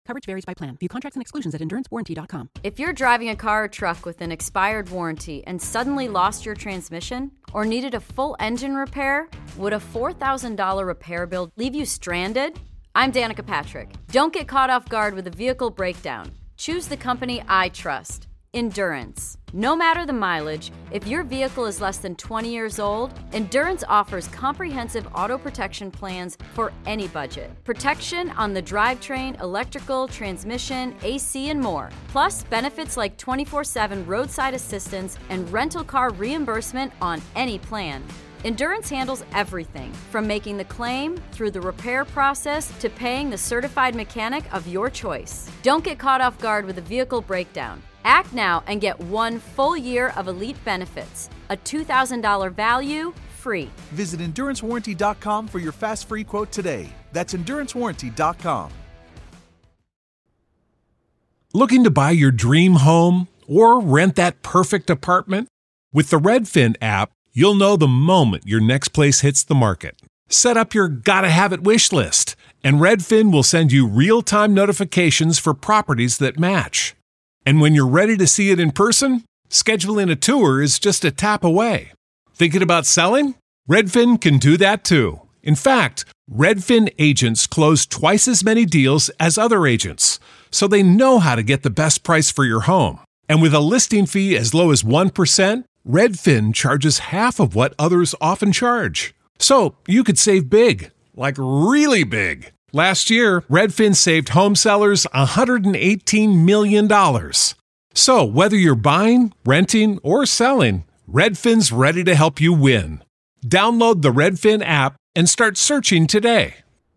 Coverage varies by plan. View contracts and exclusions at endurancewarranty.com. If you're driving a car or truck with an expired warranty and suddenly lost your transmission or needed a full engine repair, would a $4,000 repair bill leave you stranded? I'm Danica Patrick. Don't get caught off guard with a vehicle breakdown. Choose the company I trust. Endurance. No matter the mileage, if your vehicle is less than 20 years old, Endurance offers comprehensive auto protection plans for any budget. Protection on the drivetrain, electrical, transmission, AC, and more. Plus, benefits like 24/7 roadside assistance and rental car reimbursement on any plan. Endurance handles everything, from making the claim through the repair process to paying the certified mechanic of your choice. Don't get caught off guard with a vehicle breakdown. Act now and get 1 full year of elite benefits. A $2,000 value, free. Visit EnduranceWarranty.com for your fast free quote today. That's EnduranceWarranty.com. Looking to buy your dream home or rent that perfect apartment? With the Redfin app, you'll know the moment your next place hits the market. Set up your gotta-have-it wish list, and Redfin will send you real-time notifications for properties that match. And when you're ready to see it in person, scheduling a tour is just a tap away. Thinking about selling? Redfin can do that too. In fact, Redfin agents close twice as many deals as other agents, so they know how to get the best price for your home. And with a listing fee as low as 1%, Redfin charges half of what others often charge. So you could save big, like really big. Last year, Redfin saved home sellers $118 million. So whether you're buying, renting, or selling, Redfin's ready to help you win. Download the Redfin app and start searching today.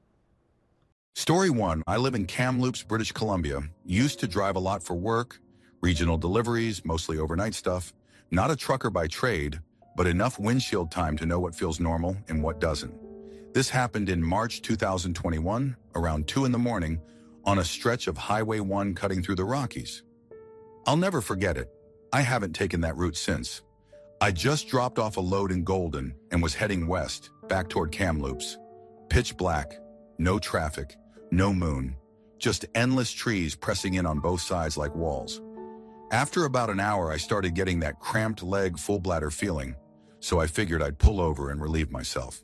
Story 1. I live in Kamloops, British Columbia. Used to drive a lot for work, regional deliveries, mostly overnight stuff. Not a trucker by trade, but enough windshield time to know what feels normal and what doesn't. This happened in March 2021, around 2 in the morning, on a stretch of Highway 1 cutting through the Rockies. I'll never forget it. I haven't taken that route since. I just dropped off a load in Golden and was heading west, back toward Kamloops. Pitch black, no traffic, no moon, just endless trees pressing in on both sides like walls. After about an hour, I started getting that cramped leg, full bladder feeling, so I figured I'd pull over and relieve myself.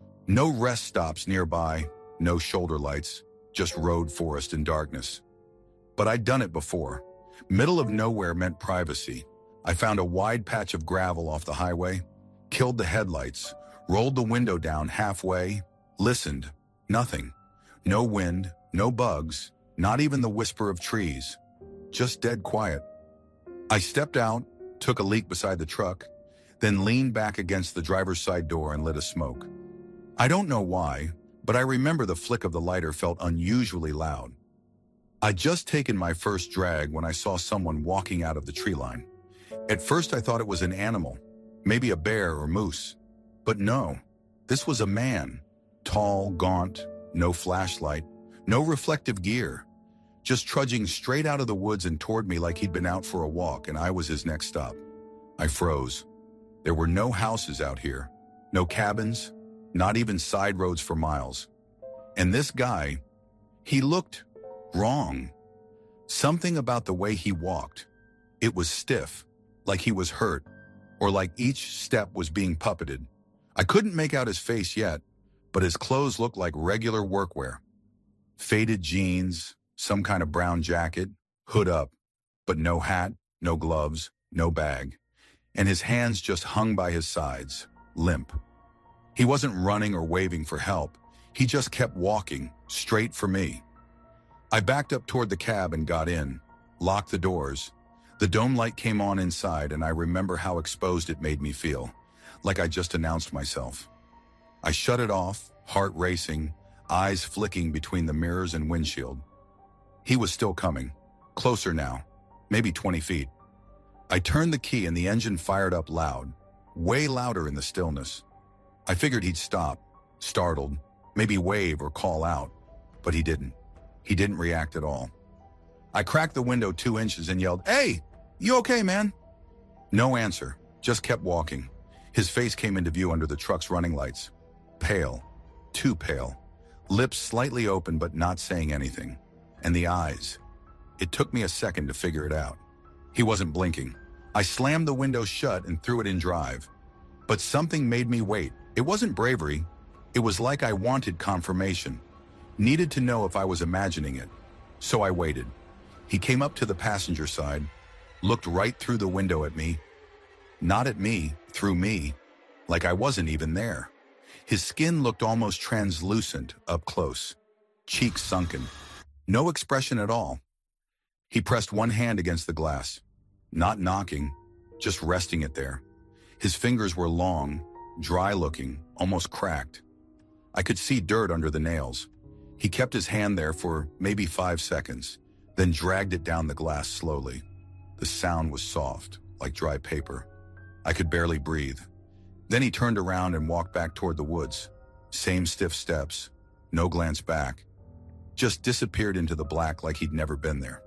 No rest stops nearby, no shoulder lights, just road, forest, and darkness. But I'd done it before. Middle of nowhere meant privacy. I found a wide patch of gravel off the highway, killed the headlights, rolled the window down halfway, listened. Nothing. No wind, no bugs, not even the whisper of trees. Just dead quiet. I stepped out, took a leak beside the truck, then leaned back against the driver's side door and lit a smoke. I don't know why, but I remember the flick of the lighter felt unusually loud. I'd just taken my first drag when I saw someone walking out of the tree line. At first I thought it was an animal, maybe a bear or moose. But no, this was a man. Tall, gaunt, no flashlight, no reflective gear. Just trudging straight out of the woods and toward me like he'd been out for a walk and I was his next stop. I froze. There were no houses out here, no cabins, not even side roads for miles. And this guy, he looked wrong. Something about the way he walked. It was stiff, like he was hurt, or like each step was being puppeted. I couldn't make out his face yet, but his clothes looked like regular workwear. Faded jeans, some kind of brown jacket, hood up, but no hat, no gloves, no bag. And his hands just hung by his sides, limp. He wasn't running or waving for help. He just kept walking, straight for me. I backed up toward the cab and got in, locked the doors. The dome light came on inside, and I remember how exposed it made me feel, like I just announced myself. I shut it off, heart racing, eyes flicking between the mirrors and windshield. He was still coming, closer now, maybe 20 feet. I turned the key and the engine fired up loud, way louder in the stillness. I figured he'd stop, startled, maybe wave or call out, but he didn't. He didn't react at all. I cracked the window 2 inches and yelled, "Hey, you okay, man?" No answer, just kept walking. His face came into view under the truck's running lights. Pale, too pale, lips slightly open but not saying anything. and the eyes. It took me a second to figure it out. He wasn't blinking. I slammed the window shut and threw it in drive. But something made me wait. It wasn't bravery. It was like I wanted confirmation. Needed to know if I was imagining it. So I waited. He came up to the passenger side, looked right through the window at me. Not at me, through me, like I wasn't even there. His skin looked almost translucent up close, cheeks sunken, no expression at all. He pressed one hand against the glass, not knocking, just resting it there. His fingers were long, dry-looking, almost cracked. I could see dirt under the nails. He kept his hand there for maybe 5 seconds, then dragged it down the glass slowly. The sound was soft, like dry paper. I could barely breathe. Then he turned around and walked back toward the woods. Same stiff steps, no glance back. Just disappeared into the black like he'd never been there.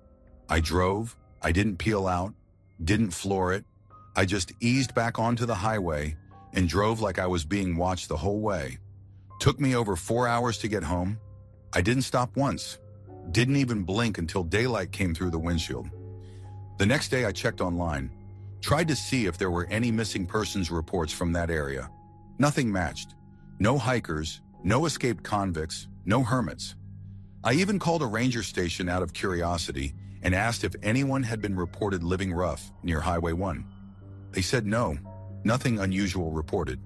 I drove. I didn't peel out, didn't floor it. I just eased back onto the highway and drove like I was being watched the whole way. Took me over 4 hours to get home. I didn't stop once. Didn't even blink until daylight came through the windshield. The next day I checked online. Tried to see if there were any missing persons reports from that area. Nothing matched. No hikers, no escaped convicts, no hermits. I even called a ranger station out of curiosity and asked if anyone had been reported living rough near Highway 1. They said no, nothing unusual reported.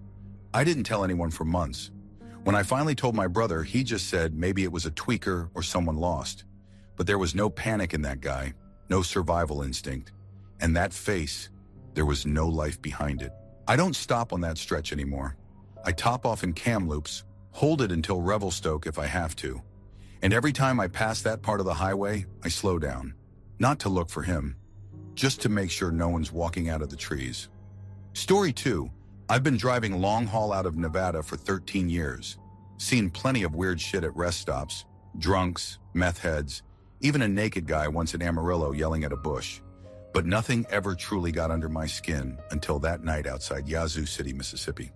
I didn't tell anyone for months. When I finally told my brother, he just said maybe it was a tweaker or someone lost. But there was no panic in that guy, no survival instinct. And that face, there was no life behind it. I don't stop on that stretch anymore. I top off in Kamloops, hold it until Revelstoke if I have to. And every time I pass that part of the highway, I slow down. Not to look for him, just to make sure no one's walking out of the trees. Story 2, I've been driving long haul out of Nevada for 13 years. Seen plenty of weird shit at rest stops, drunks, meth heads, even a naked guy once in Amarillo yelling at a bush. But nothing ever truly got under my skin until that night outside Yazoo City, Mississippi.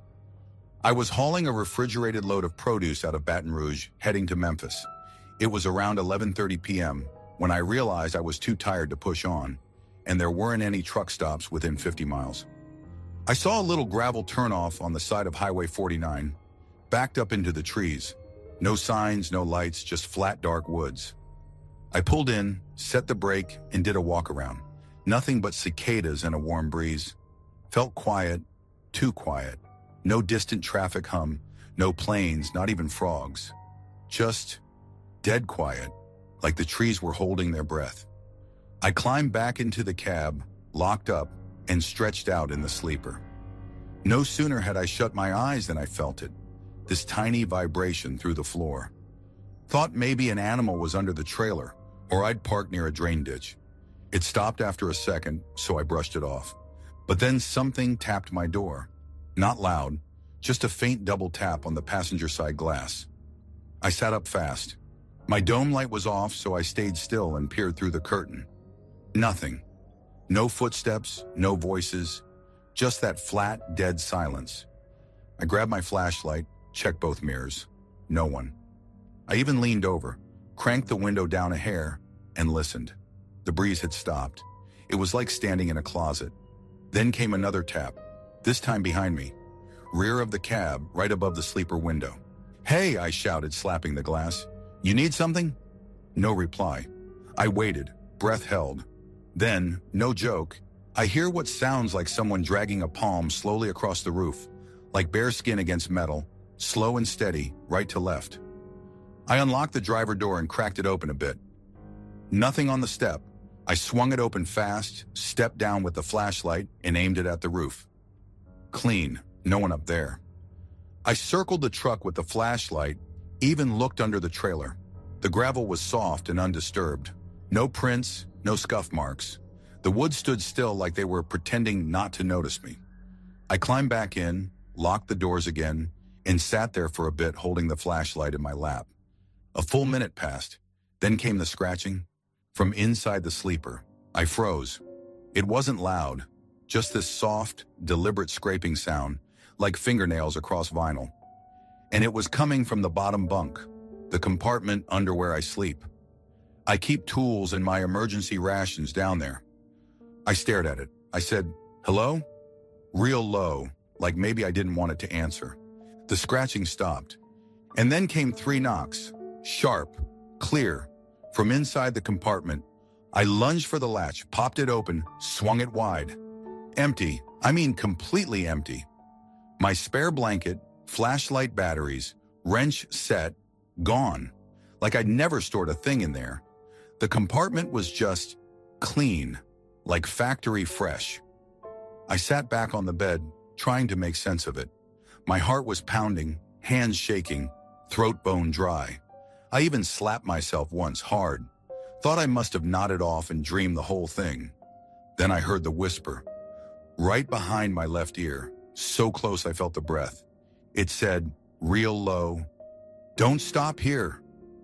I was hauling a refrigerated load of produce out of Baton Rouge, heading to Memphis. It was around 11:30 p.m. when I realized I was too tired to push on, and there weren't any truck stops within 50 miles. I saw a little gravel turnoff on the side of Highway 49, backed up into the trees. No signs, no lights, just flat, dark woods. I pulled in, set the brake, and did a walk around. Nothing but cicadas and a warm breeze. Felt quiet, too quiet. No distant traffic hum, no planes, not even frogs. Just dead quiet, like the trees were holding their breath. I climbed back into the cab, locked up, and stretched out in the sleeper. No sooner had I shut my eyes than I felt it, this tiny vibration through the floor. Thought maybe an animal was under the trailer, or I'd parked near a drain ditch. It stopped after a second, so I brushed it off. But then something tapped my door. Not loud, just a faint double tap on the passenger side glass. I sat up fast. My dome light was off, so I stayed still and peered through the curtain. Nothing. No footsteps, no voices, just that flat, dead silence. I grabbed my flashlight, checked both mirrors. No one. I even leaned over, cranked the window down a hair, and listened. The breeze had stopped. It was like standing in a closet. Then came another tap, this time behind me. Rear of the cab, right above the sleeper window. "Hey," I shouted, slapping the glass. "You need something?" No reply. I waited, breath held. Then, no joke, I hear what sounds like someone dragging a palm slowly across the roof, like bare skin against metal, slow and steady, right to left. I unlocked the driver door and cracked it open a bit. Nothing on the step. I swung it open fast, stepped down with the flashlight, and aimed it at the roof. Clean, no one up there. I circled the truck with the flashlight, even looked under the trailer. The gravel was soft and undisturbed. No prints, no scuff marks. The wood stood still like they were pretending not to notice me. I climbed back in, locked the doors again, and sat there for a bit holding the flashlight in my lap. A full minute passed. Then came the scratching. From inside the sleeper, I froze. It wasn't loud, just this soft, deliberate scraping sound, like fingernails across vinyl. And it was coming from the bottom bunk, the compartment under where I sleep. I keep tools and my emergency rations down there. I stared at it. I said, hello? Real low, like maybe I didn't want it to answer. The scratching stopped. And then came 3 knocks, sharp, clear. From inside the compartment, I lunged for the latch, popped it open, swung it wide. Empty. I mean completely empty. My spare blanket, flashlight batteries, wrench set, gone. Like I'd never stored a thing in there. The compartment was just clean, like factory fresh. I sat back on the bed, trying to make sense of it. My heart was pounding, hands shaking, throat bone dry. I even slapped myself once hard. Thought I must have nodded off and dreamed the whole thing. Then I heard the whisper, right behind my left ear, so close I felt the breath. It said, real low, don't stop here.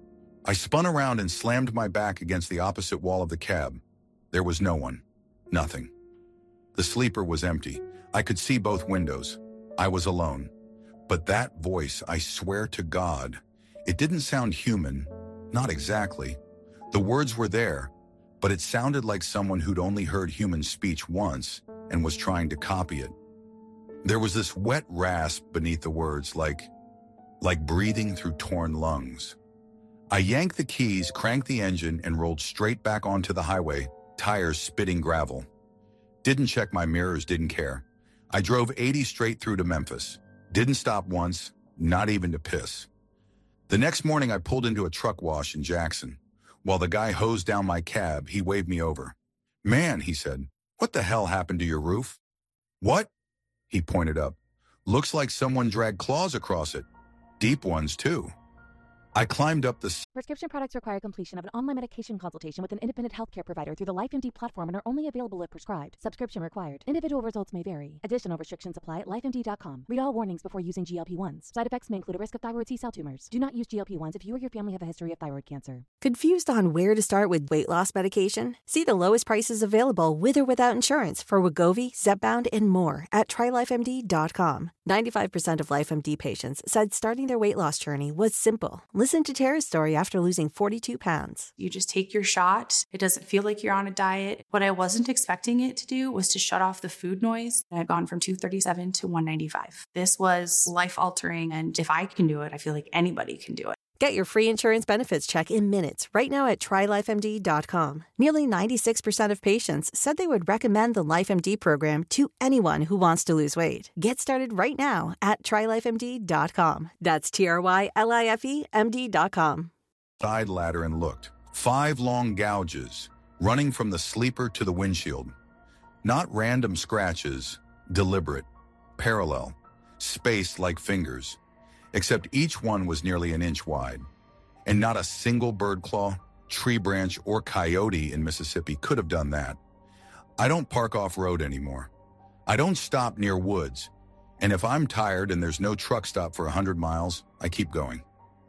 I spun around and slammed my back against the opposite wall of the cab. There was no one. Nothing. The sleeper was empty. I could see both windows. I was alone. But that voice, I swear to God, it didn't sound human. Not exactly. The words were there, but it sounded like someone who'd only heard human speech once and was trying to copy it. There was this wet rasp beneath the words, like breathing through torn lungs. I yanked the keys, cranked the engine, and rolled straight back onto the highway, tires spitting gravel. Didn't check my mirrors, didn't care. I drove 80 straight through to Memphis. Didn't stop once, not even to piss. The next morning, I pulled into a truck wash in Jackson. While the guy hosed down my cab, he waved me over. Man, he said, what the hell happened to your roof? What? He pointed up. Looks like someone dragged claws across it. Deep ones, too. I climbed up the... Prescription products require completion of an online medication consultation with an independent healthcare provider through the LifeMD platform and are only available if prescribed. Subscription required. Individual results may vary. Additional restrictions apply at lifemd.com. Read all warnings before using GLP-1s. Side effects may include a risk of thyroid C-cell tumors. Do not use GLP-1s if you or your family have a history of thyroid cancer. Confused on where to start with weight loss medication? See the lowest prices available with or without insurance for Wegovy, Zepbound, and more at TryLifeMD.com. 95% of LifeMD patients said starting their weight loss journey was simple. Listen to Tara's story after losing 42 pounds. You just take your shot. It doesn't feel like you're on a diet. What I wasn't expecting it to do was to shut off the food noise. I had gone from 237 to 195. This was life-altering, and if I can do it, I feel like anybody can do it. Get your free insurance benefits check in minutes right now at TryLifeMD.com. Nearly 96% of patients said they would recommend the LifeMD program to anyone who wants to lose weight. Get started right now at TryLifeMD.com. That's TryLifeMD.com. Side ladder and looked. 5 long gouges, running from the sleeper to the windshield. Not random scratches, deliberate, parallel, spaced like fingers. Except each one was nearly an inch wide. And not a single bird claw, tree branch, or coyote in Mississippi could have done that. I don't park off-road anymore. I don't stop near woods. And if I'm tired and there's no truck stop for 100 miles, I keep going.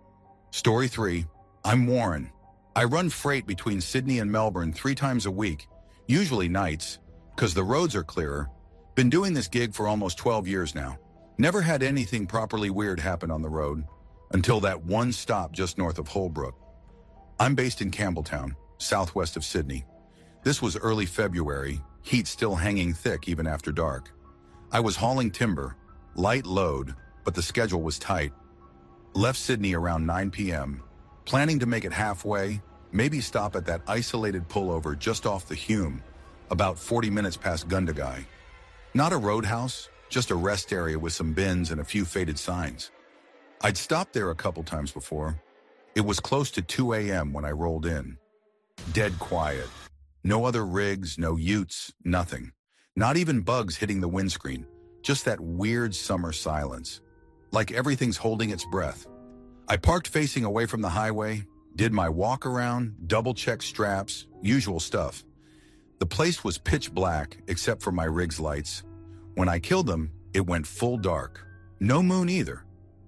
Story 3. I'm Warren. I run freight between Sydney and Melbourne 3 times a week, usually nights, because the roads are clearer. Been doing this gig for almost 12 years now. Never had anything properly weird happen on the road until that one stop just north of Holbrook. I'm based in Campbelltown, southwest of Sydney. This was early February, heat still hanging thick even after dark. I was hauling timber, light load, but the schedule was tight. Left Sydney around 9 p.m., planning to make it halfway, maybe stop at that isolated pullover just off the Hume, about 40 minutes past Gundagai. Not a roadhouse, just a rest area with some bins and a few faded signs. I'd stopped there a couple times before. It was close to 2 a.m. when I rolled in. Dead quiet. No other rigs, no utes, nothing. Not even bugs hitting the windscreen. Just that weird summer silence. Like everything's holding its breath. I parked facing away from the highway, did my walk around, double-checked straps, usual stuff. The place was pitch black except for my rig's lights. When I killed them, it went full dark. No moon either.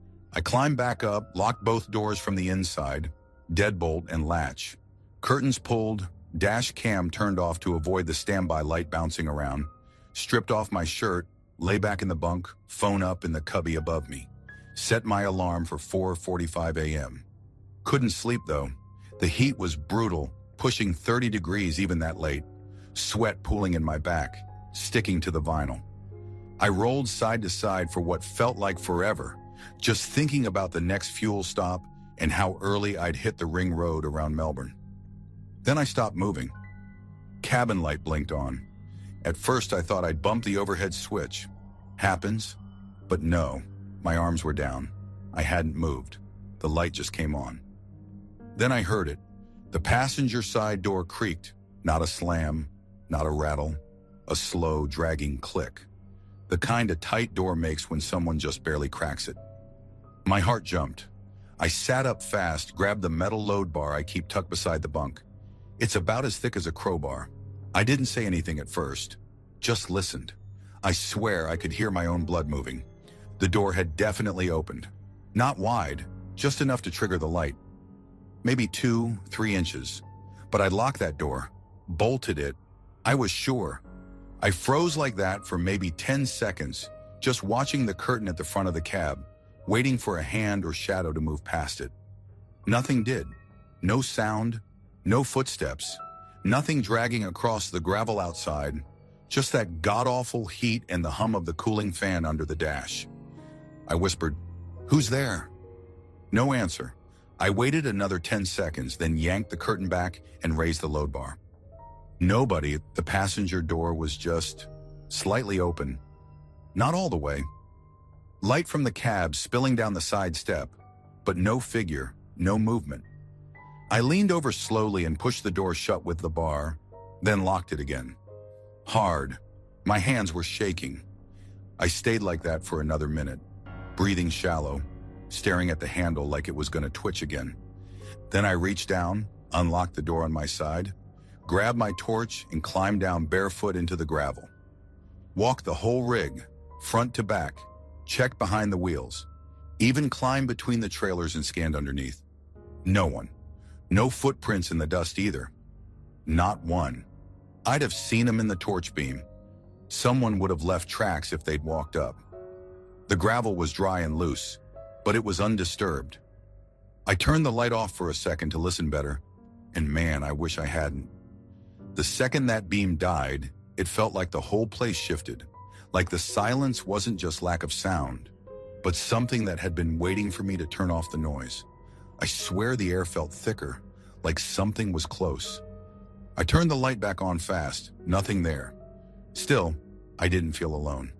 I climbed back up, locked both doors from the inside, deadbolt and latch. Curtains pulled, dash cam turned off to avoid the standby light bouncing around. Stripped off my shirt, lay back in the bunk, phone up in the cubby above me. Set my alarm for 4:45 a.m. Couldn't sleep though. The heat was brutal, pushing 30 degrees even that late, sweat pooling in my back, sticking to the vinyl. I rolled side to side for what felt like forever, just thinking about the next fuel stop and how early I'd hit the ring road around Melbourne. Then I stopped moving. Cabin light blinked on. At first I thought I'd bumped the overhead switch. Happens, but no, my arms were down. I hadn't moved. The light just came on. Then I heard it. The passenger side door creaked. Not a slam, not a rattle, a slow, dragging click. The kind a tight door makes when someone just barely cracks it. My heart jumped. I sat up fast, grabbed the metal load bar I keep tucked beside the bunk. It's about as thick as a crowbar. I didn't say anything at first, just listened. I swear I could hear my own blood moving. The door had definitely opened. Not wide, just enough to trigger the light. Maybe 2-3 inches. But I locked that door, bolted it. I was sure. I froze like that for maybe 10 seconds, just watching the curtain at the front of the cab, waiting for a hand or shadow to move past it. Nothing did. No sound, no footsteps, nothing dragging across the gravel outside, just that god-awful heat and the hum of the cooling fan under the dash. I whispered, "Who's there?" No answer. I waited another 10 seconds, then yanked the curtain back and raised the load bar. Nobody. The passenger door was just slightly open. Not all the way. Light from the cab spilling down the side step, but no figure, no movement. I leaned over slowly and pushed the door shut with the bar, then locked it again. Hard. My hands were shaking. I stayed like that for another minute, breathing shallow, staring at the handle like it was going to twitch again. Then I reached down, unlocked the door on my side, grabbed my torch and climbed down barefoot into the gravel. Walked the whole rig, front to back, checked behind the wheels, even climbed between the trailers and scanned underneath. No one. No footprints in the dust either. Not one. I'd have seen them in the torch beam. Someone would have left tracks if they'd walked up. The gravel was dry and loose, but it was undisturbed. I turned the light off for a second to listen better, and man, I wish I hadn't. The second that beam died, it felt like the whole place shifted, like the silence wasn't just lack of sound, but something that had been waiting for me to turn off the noise. I swear the air felt thicker, like something was close. I turned the light back on fast, nothing there. Still, I didn't feel alone.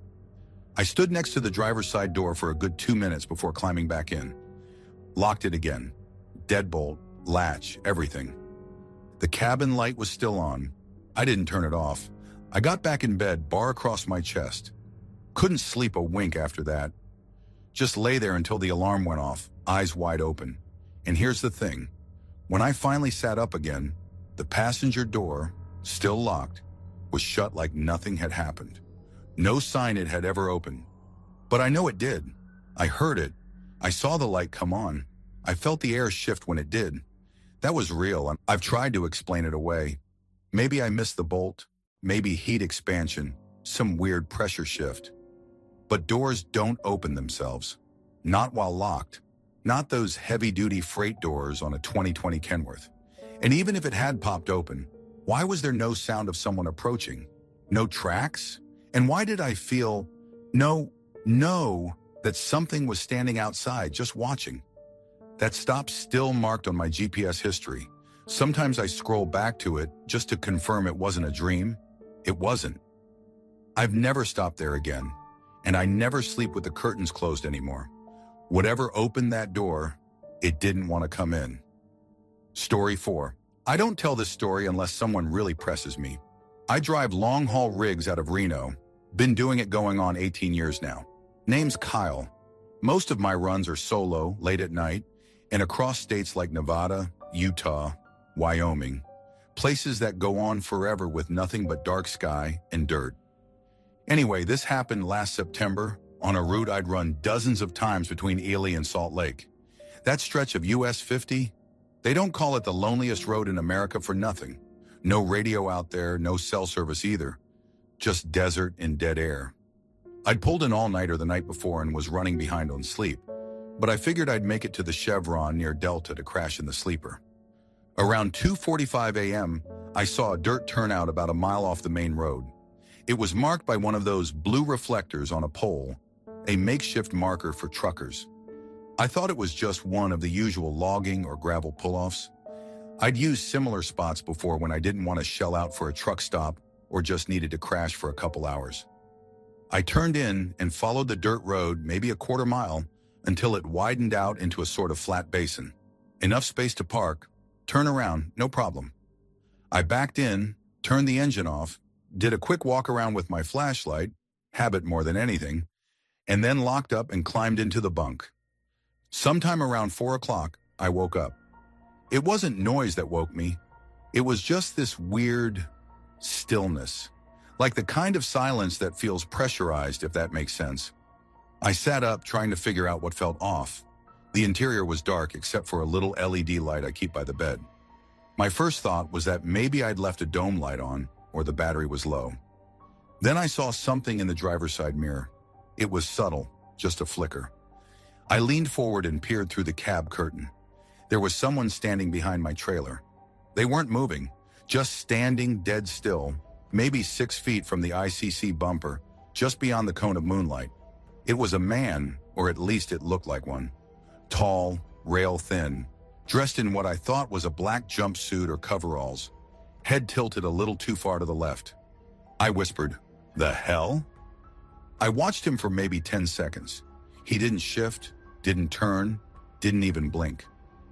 I stood next to the driver's side door for a good 2 minutes before climbing back in. Locked it again. Deadbolt, latch, everything. The cabin light was still on. I didn't turn it off. I got back in bed, bar across my chest. Couldn't sleep a wink after that. Just lay there until the alarm went off, eyes wide open. And here's the thing. When I finally sat up again, the passenger door, still locked, was shut like nothing had happened. No sign it had ever opened. But I know it did. I heard it. I saw the light come on. I felt the air shift when it did. That was real, and I've tried to explain it away. Maybe I missed the bolt, maybe heat expansion, some weird pressure shift. But doors don't open themselves. Not while locked. Not those heavy-duty freight doors on a 2020 Kenworth. And even if it had popped open, why was there no sound of someone approaching? No tracks? And why did I feel, that something was standing outside just watching? That stop's still marked on my GPS history. Sometimes I scroll back to it just to confirm it wasn't a dream. It wasn't. I've never stopped there again, and I never sleep with the curtains closed anymore. Whatever opened that door, it didn't want to come in. Story 4. I don't tell this story unless someone really presses me. I drive long-haul rigs out of Reno. Been doing it going on 18 years now. Name's Kyle. Most of my runs are solo, late at night, and across states like Nevada, Utah, Wyoming. Places that go on forever with nothing but dark sky and dirt. Anyway, this happened last September on a route I'd run dozens of times between Ely and Salt Lake. That stretch of US 50, they don't call it the loneliest road in America for nothing. No radio out there, no cell service either. Just desert and dead air. I'd pulled an all-nighter the night before and was running behind on sleep, but I figured I'd make it to the Chevron near Delta to crash in the sleeper. Around 2:45 a.m., I saw a dirt turnout about a mile off the main road. It was marked by one of those blue reflectors on a pole, a makeshift marker for truckers. I thought it was just one of the usual logging or gravel pull-offs. I'd used similar spots before when I didn't want to shell out for a truck stop or just needed to crash for a couple hours. I turned in and followed the dirt road maybe a quarter mile until it widened out into a sort of flat basin. Enough space to park, turn around, no problem. I backed in, turned the engine off, did a quick walk around with my flashlight, habit more than anything, and then locked up and climbed into the bunk. Sometime around 4 o'clock, I woke up. It wasn't noise that woke me. It was just this weird stillness, like the kind of silence that feels pressurized, if that makes sense. I sat up trying to figure out what felt off. The interior was dark except for a little LED light I keep by the bed. My first thought was that maybe I'd left a dome light on or the battery was low. Then I saw something in the driver's side mirror. It was subtle, just a flicker. I leaned forward and peered through the cab curtain. There was someone standing behind my trailer. They weren't moving, just standing dead still, maybe 6 feet from the ICC bumper, just beyond the cone of moonlight. It was a man, or at least it looked like one. Tall, rail-thin, dressed in what I thought was a black jumpsuit or coveralls, head tilted a little too far to the left. I whispered, "The hell?" I watched him for maybe 10 seconds. He didn't shift, didn't turn, didn't even blink.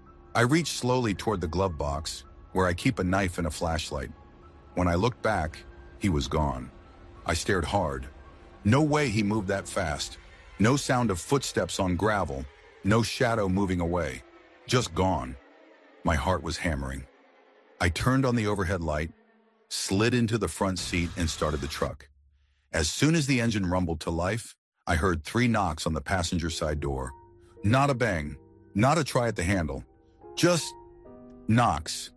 I reached slowly toward the glove box, where I keep a knife and a flashlight. When I looked back, he was gone. I stared hard. No way he moved that fast. No sound of footsteps on gravel. No shadow moving away. Just gone. My heart was hammering. I turned on the overhead light, slid into the front seat, and started the truck. As soon as the engine rumbled to life, I heard 3 knocks on the passenger side door. Not a bang, not a try at the handle, just knocks.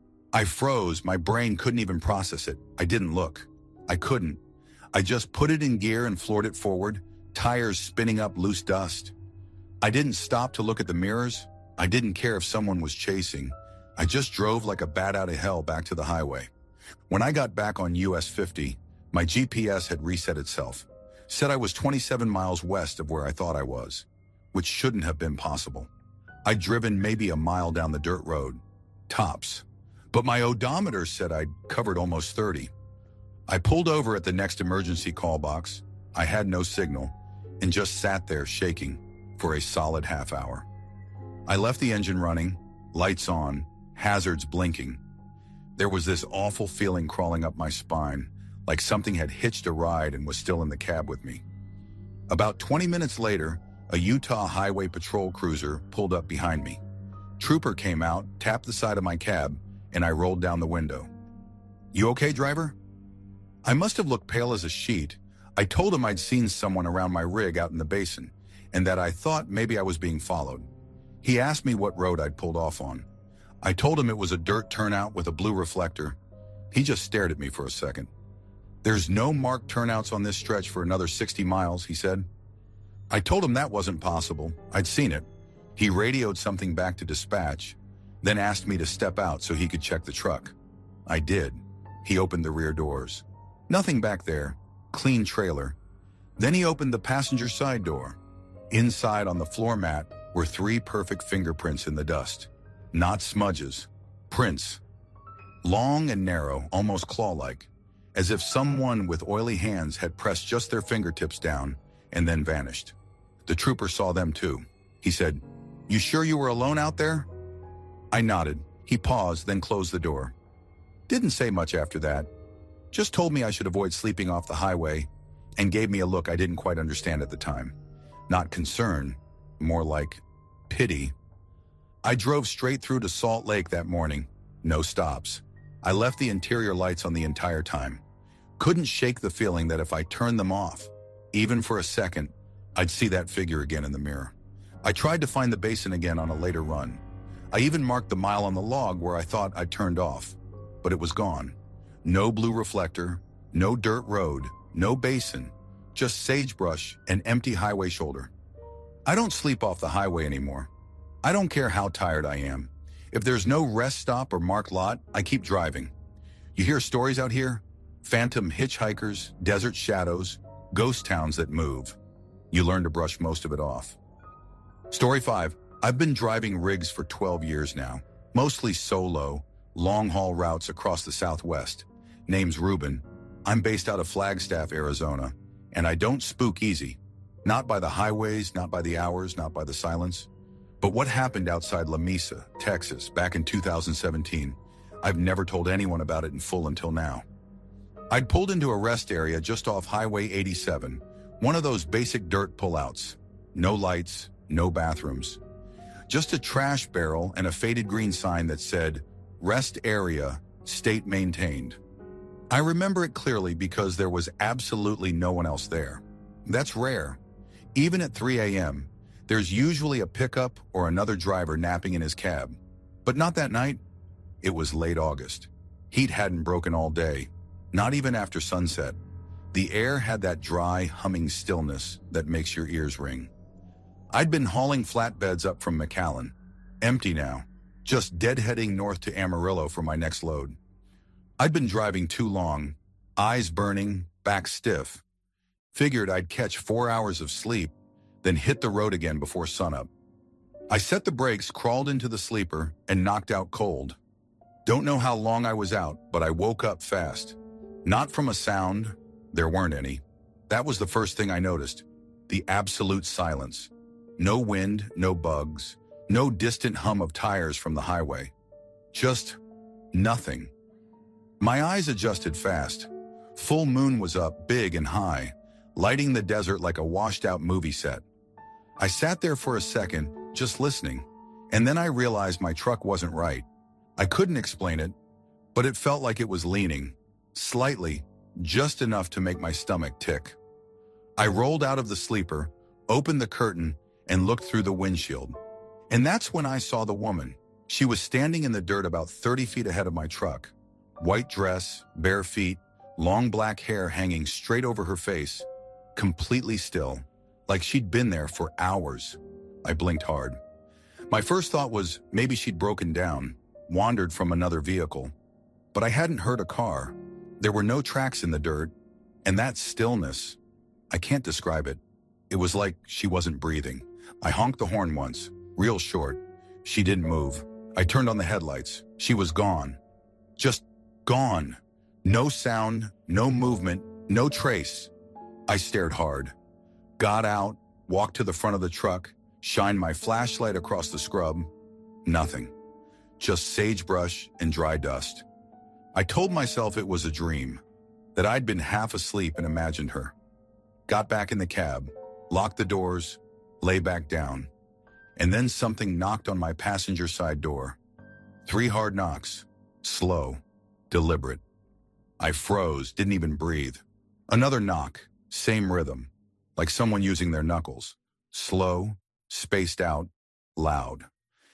I froze. My brain couldn't even process it. I didn't look. I couldn't. I just put it in gear and floored it forward, tires spinning up loose dust. I didn't stop to look at the mirrors. I didn't care if someone was chasing. I just drove like a bat out of hell back to the highway. When I got back on US 50, my GPS had reset itself. Said I was 27 miles west of where I thought I was, which shouldn't have been possible. I'd driven maybe a mile down the dirt road, tops. But my odometer said I'd covered almost 30. I pulled over at the next emergency call box. I had no signal and just sat there shaking for a solid half hour. I left the engine running, lights on, hazards blinking. There was this awful feeling crawling up my spine, like something had hitched a ride and was still in the cab with me. About 20 minutes later, a Utah Highway Patrol cruiser pulled up behind me. Trooper came out, tapped the side of my cab, and I rolled down the window. "You okay, driver?" I must have looked pale as a sheet. I told him I'd seen someone around my rig out in the basin, and that I thought maybe I was being followed. He asked me what road I'd pulled off on. I told him it was a dirt turnout with a blue reflector. He just stared at me for a second. "There's no marked turnouts on this stretch for another 60 miles, he said. I told him that wasn't possible. I'd seen it. He radioed something back to dispatch, then asked me to step out so he could check the truck. I did. He opened the rear doors. Nothing back there. Clean trailer. Then he opened the passenger side door. Inside on the floor mat were 3 perfect fingerprints in the dust. Not smudges. Prints. Long and narrow, almost claw-like, as if someone with oily hands had pressed just their fingertips down and then vanished. The trooper saw them too. He said, "You sure you were alone out there?" I nodded. He paused, then closed the door. Didn't say much after that. Just told me I should avoid sleeping off the highway and gave me a look I didn't quite understand at the time. Not concern, more like pity. I drove straight through to Salt Lake that morning. No stops. I left the interior lights on the entire time. Couldn't shake the feeling that if I turned them off, even for a second, I'd see that figure again in the mirror. I tried to find the basin again on a later run. I even marked the mile on the log where I thought I'd turned off, but it was gone. No blue reflector, no dirt road, no basin, just sagebrush and empty highway shoulder. I don't sleep off the highway anymore. I don't care how tired I am. If there's no rest stop or marked lot, I keep driving. You hear stories out here? Phantom hitchhikers, desert shadows, ghost towns that move. You learn to brush most of it off. Story 5. I've been driving rigs for 12 years now, mostly solo, long-haul routes across the Southwest. Name's Ruben. I'm based out of Flagstaff, Arizona, and I don't spook easy. Not by the highways, not by the hours, not by the silence. But what happened outside La Mesa, Texas, back in 2017, I've never told anyone about it in full until now. I'd pulled into a rest area just off Highway 87, one of those basic dirt pullouts. No lights, no bathrooms. Just a trash barrel and a faded green sign that said, Rest Area, State Maintained. I remember it clearly because there was absolutely no one else there. That's rare. Even at 3 a.m., there's usually a pickup or another driver napping in his cab. But not that night. It was late August. Heat hadn't broken all day, not even after sunset. The air had that dry, humming stillness that makes your ears ring. I'd been hauling flatbeds up from McAllen, empty now, just deadheading north to Amarillo for my next load. I'd been driving too long, eyes burning, back stiff. Figured I'd catch 4 hours of sleep, then hit the road again before sunup. I set the brakes, crawled into the sleeper, and knocked out cold. Don't know how long I was out, but I woke up fast. Not from a sound, there weren't any. That was the first thing I noticed. The absolute silence. No wind, no bugs, no distant hum of tires from the highway. Just nothing. My eyes adjusted fast. Full moon was up, big and high, lighting the desert like a washed-out movie set. I sat there for a second, just listening, and then I realized my truck wasn't right. I couldn't explain it, but it felt like it was leaning, slightly, just enough to make my stomach tick. I rolled out of the sleeper, opened the curtain, and looked through the windshield. And that's when I saw the woman. She was standing in the dirt about 30 feet ahead of my truck. White dress, bare feet, long black hair hanging straight over her face, completely still, like she'd been there for hours. I blinked hard. My first thought was maybe she'd broken down, wandered from another vehicle. But I hadn't heard a car. There were no tracks in the dirt, and that stillness, I can't describe it. It was like she wasn't breathing. I honked the horn once, real short. She didn't move. I turned on the headlights. She was gone. Just gone. No sound, no movement, no trace. I stared hard. Got out, walked to the front of the truck, shined my flashlight across the scrub. Nothing. Just sagebrush and dry dust. I told myself it was a dream, that I'd been half asleep and imagined her. Got back in the cab, locked the doors, lay back down, and then something knocked on my passenger side door. 3 hard knocks, slow, deliberate. I froze, didn't even breathe. Another knock, same rhythm, like someone using their knuckles. Slow, spaced out, loud.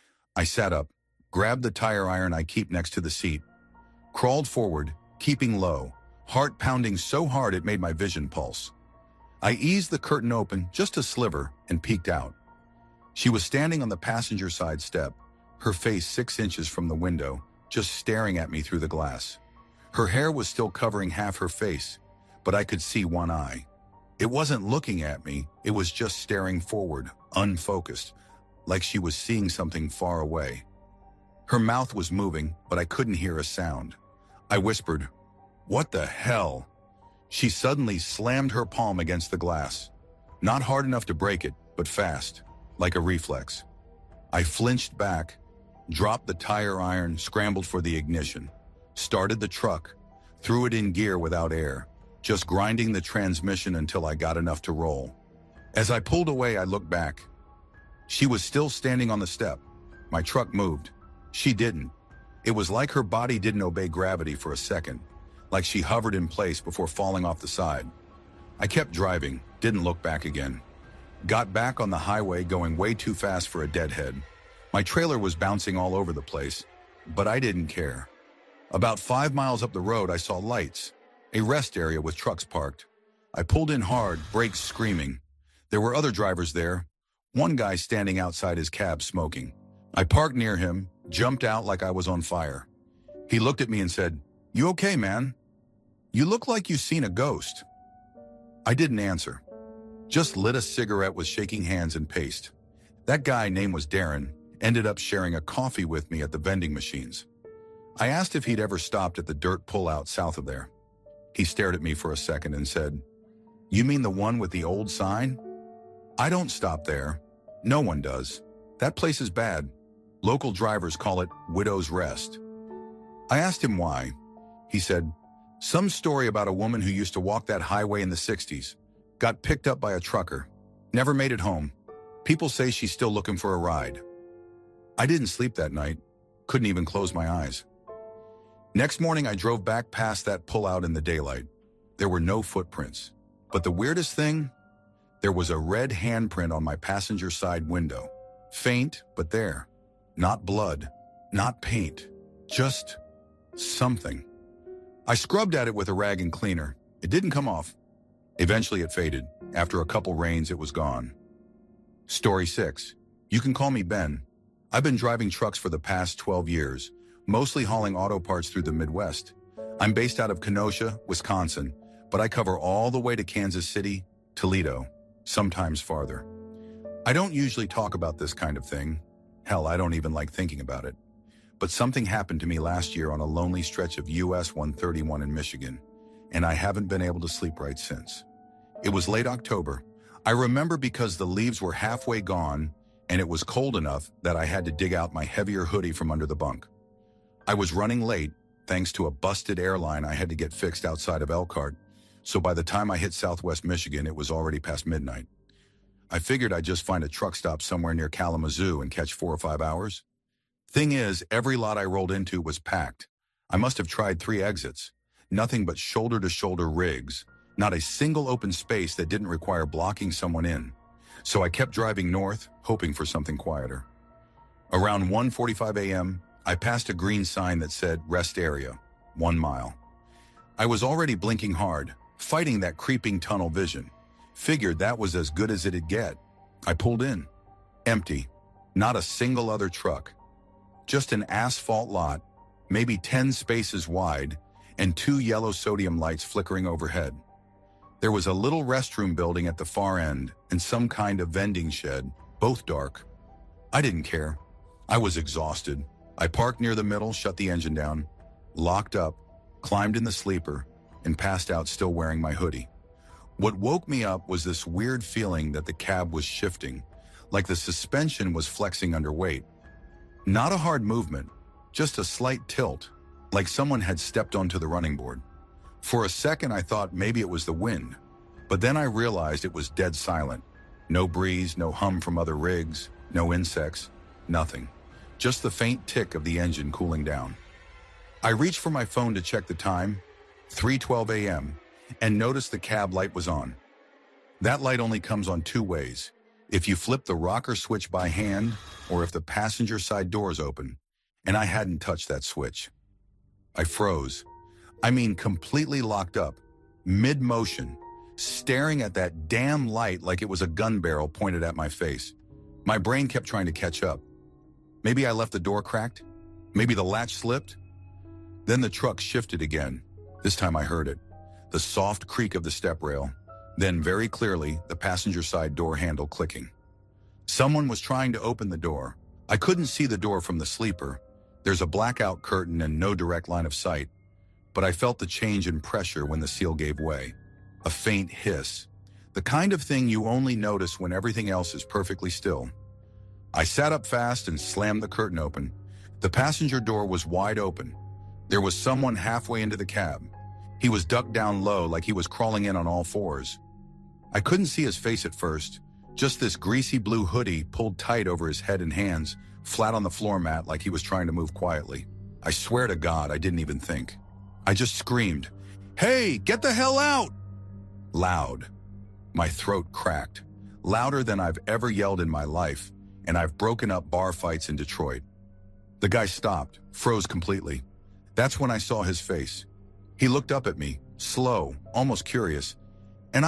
I sat up, grabbed the tire iron I keep next to the seat, crawled forward, keeping low, heart pounding so hard it made my vision pulse. I eased the curtain open just a sliver and peeked out. She was standing on the passenger side step, her face 6 inches from the window, just staring at me through the glass. Her hair was still covering half her face, but I could see one eye. It wasn't looking at me, it was just staring forward, unfocused, like she was seeing something far away. Her mouth was moving, but I couldn't hear a sound. I whispered, "What the hell?" She suddenly slammed her palm against the glass. Not hard enough to break it, but fast, like a reflex. I flinched back, dropped the tire iron, scrambled for the ignition, started the truck, threw it in gear without air, just grinding the transmission until I got enough to roll. As I pulled away, I looked back. She was still standing on the step. My truck moved. She didn't. It was like her body didn't obey gravity for a second, like she hovered in place before falling off the side. I kept driving, didn't look back again. Got back on the highway going way too fast for a deadhead. My trailer was bouncing all over the place, but I didn't care. About 5 miles up the road, I saw lights, a rest area with trucks parked. I pulled in hard, brakes screaming. There were other drivers there, one guy standing outside his cab smoking. I parked near him, jumped out like I was on fire. He looked at me and said, "You okay, man? You look like you've seen a ghost." I didn't answer, just lit a cigarette with shaking hands and paced. That guy, name was Darren, ended up sharing a coffee with me at the vending machines. I asked if he'd ever stopped at the dirt pullout south of there. He stared at me for a second and said, "You mean the one with the old sign? I don't stop there. No one does. That place is bad. Local drivers call it Widow's Rest." I asked him why. He said, "Some story about a woman who used to walk that highway in the 60s, got picked up by a trucker, never made it home. People say she's still looking for a ride." I didn't sleep that night, couldn't even close my eyes. Next morning, I drove back past that pullout in the daylight. There were no footprints. But the weirdest thing, there was a red handprint on my passenger side window. Faint, but there. Not blood, not paint, just something. I scrubbed at it with a rag and cleaner. It didn't come off. Eventually it faded. After a couple rains, it was gone. Story 6. You can call me Ben. I've been driving trucks for the past 12 years, mostly hauling auto parts through the Midwest. I'm based out of Kenosha, Wisconsin, but I cover all the way to Kansas City, Toledo, sometimes farther. I don't usually talk about this kind of thing. Hell, I don't even like thinking about it. But something happened to me last year on a lonely stretch of US 131 in Michigan, and I haven't been able to sleep right since. It was late October. I remember because the leaves were halfway gone, and it was cold enough that I had to dig out my heavier hoodie from under the bunk. I was running late, thanks to a busted airline I had to get fixed outside of Elkhart, so by the time I hit Southwest Michigan, it was already past midnight. I figured I'd just find a truck stop somewhere near Kalamazoo and catch 4 or 5 hours. Thing is, every lot I rolled into was packed. I must have tried 3 exits. Nothing but shoulder-to-shoulder rigs. Not a single open space that didn't require blocking someone in. So I kept driving north, hoping for something quieter. Around 1:45 a.m., I passed a green sign that said Rest Area, 1 mile. I was already blinking hard, fighting that creeping tunnel vision. Figured that was as good as it'd get. I pulled in. Empty. Not a single other truck. Just an asphalt lot, maybe 10 spaces wide, and 2 yellow sodium lights flickering overhead. There was a little restroom building at the far end and some kind of vending shed, both dark. I didn't care. I was exhausted. I parked near the middle, shut the engine down, locked up, climbed in the sleeper, and passed out still wearing my hoodie. What woke me up was this weird feeling that the cab was shifting, like the suspension was flexing under weight. Not a hard movement, just a slight tilt, like someone had stepped onto the running board. For a second, I thought maybe it was the wind, but then I realized it was dead silent. No breeze, no hum from other rigs, no insects, nothing. Just the faint tick of the engine cooling down. I reached for my phone to check the time, 3:12 a.m., and noticed the cab light was on. That light only comes on 2 ways. If you flip the rocker switch by hand, or if the passenger side door is open, and I hadn't touched that switch. I froze. I mean, completely locked up, mid-motion, staring at that damn light like it was a gun barrel pointed at my face. My brain kept trying to catch up. Maybe I left the door cracked? Maybe the latch slipped? Then the truck shifted again. This time I heard it. The soft creak of the step rail. Then very clearly, the passenger side door handle clicking. Someone was trying to open the door. I couldn't see the door from the sleeper. There's a blackout curtain and no direct line of sight. But I felt the change in pressure when the seal gave way. A faint hiss. The kind of thing you only notice when everything else is perfectly still. I sat up fast and slammed the curtain open. The passenger door was wide open. There was someone halfway into the cab. He was ducked down low like he was crawling in on all fours. I couldn't see his face at first, just this greasy blue hoodie pulled tight over his head and hands, flat on the floor mat like he was trying to move quietly. I swear to God, I didn't even think. I just screamed, "Hey, get the hell out!" Loud. My throat cracked, louder than I've ever yelled in my life, and I've broken up bar fights in Detroit. The guy stopped, froze completely. That's when I saw his face. He looked up at me, slow, almost curious, and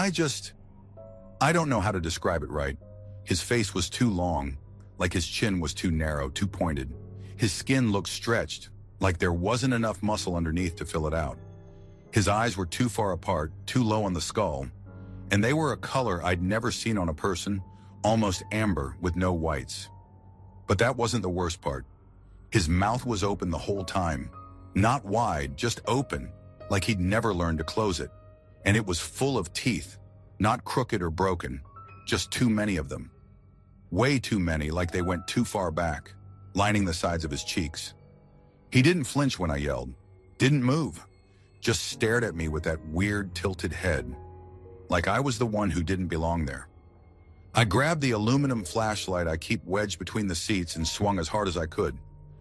I don't know how to describe it right. His face was too long, like his chin was too narrow, too pointed. His skin looked stretched, like there wasn't enough muscle underneath to fill it out. His eyes were too far apart, too low on the skull, and they were a color I'd never seen on a person, almost amber with no whites. But that wasn't the worst part. His mouth was open the whole time. Not wide, just open, like he'd never learned to close it. And it was full of teeth, not crooked or broken, just too many of them. Way too many, like they went too far back, lining the sides of his cheeks. He didn't flinch when I yelled, didn't move, just stared at me with that weird tilted head, like I was the one who didn't belong there. I grabbed the aluminum flashlight I keep wedged between the seats and swung as hard as I could.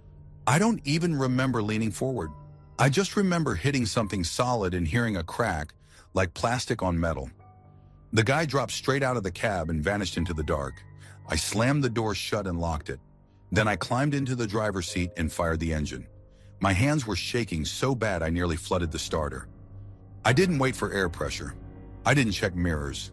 I don't even remember leaning forward. I just remember hitting something solid and hearing a crack, like plastic on metal. The guy dropped straight out of the cab and vanished into the dark. I slammed the door shut and locked it. Then I climbed into the driver's seat and fired the engine. My hands were shaking so bad I nearly flooded the starter. I didn't wait for air pressure. I didn't check mirrors.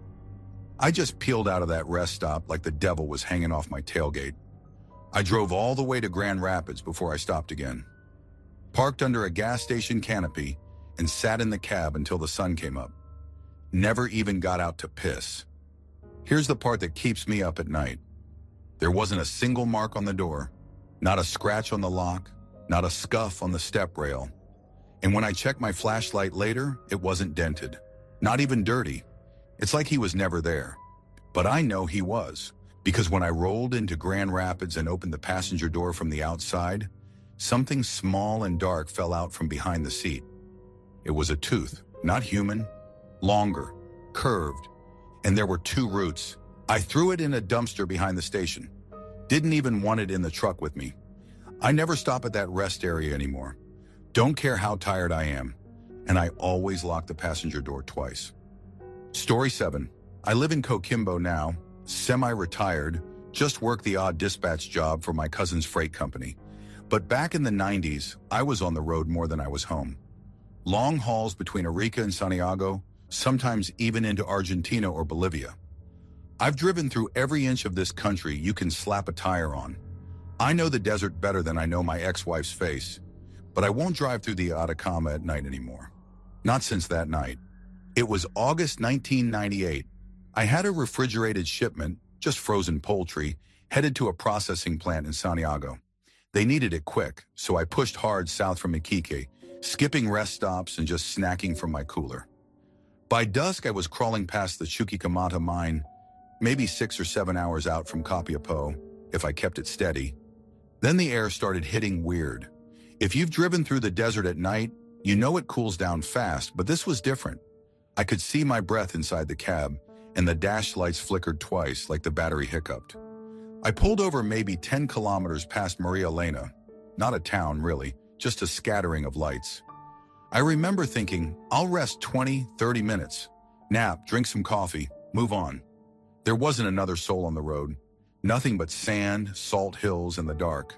I just peeled out of that rest stop like the devil was hanging off my tailgate. I drove all the way to Grand Rapids before I stopped again. Parked under a gas station canopy and sat in the cab until the sun came up. Never even got out to piss. Here's the part that keeps me up at night. There wasn't a single mark on the door, not a scratch on the lock, not a scuff on the step rail. And when I checked my flashlight later, it wasn't dented, not even dirty. It's like he was never there. But I know he was, because when I rolled into Grand Rapids and opened the passenger door from the outside, something small and dark fell out from behind the seat. It was a tooth, not human, longer, curved, and there were 2 roots. I threw it in a dumpster behind the station. Didn't even want it in the truck with me. I never stop at that rest area anymore. Don't care how tired I am. And I always lock the passenger door twice. Story 7. I live in Coquimbo now, semi-retired, just work the odd dispatch job for my cousin's freight company. But back in the 90s, I was on the road more than I was home. Long hauls between Arica and Santiago, sometimes even into Argentina or Bolivia. I've driven through every inch of this country you can slap a tire on. I know the desert better than I know my ex-wife's face, but I won't drive through the Atacama at night anymore. Not since that night. It was August 1998. I had a refrigerated shipment, just frozen poultry, headed to a processing plant in Santiago. They needed it quick, so I pushed hard south from Iquique, skipping rest stops and just snacking from my cooler. By dusk, I was crawling past the Chuquicamata mine, maybe 6 or 7 hours out from Copiapó, if I kept it steady. Then the air started hitting weird. If you've driven through the desert at night, you know it cools down fast, but this was different. I could see my breath inside the cab, and the dash lights flickered twice like the battery hiccuped. I pulled over maybe 10 kilometers past Maria Elena. Not a town, really, just a scattering of lights. I remember thinking, I'll rest 20, 30 minutes. Nap, drink some coffee, move on. There wasn't another soul on the road. Nothing but sand, salt hills, and the dark.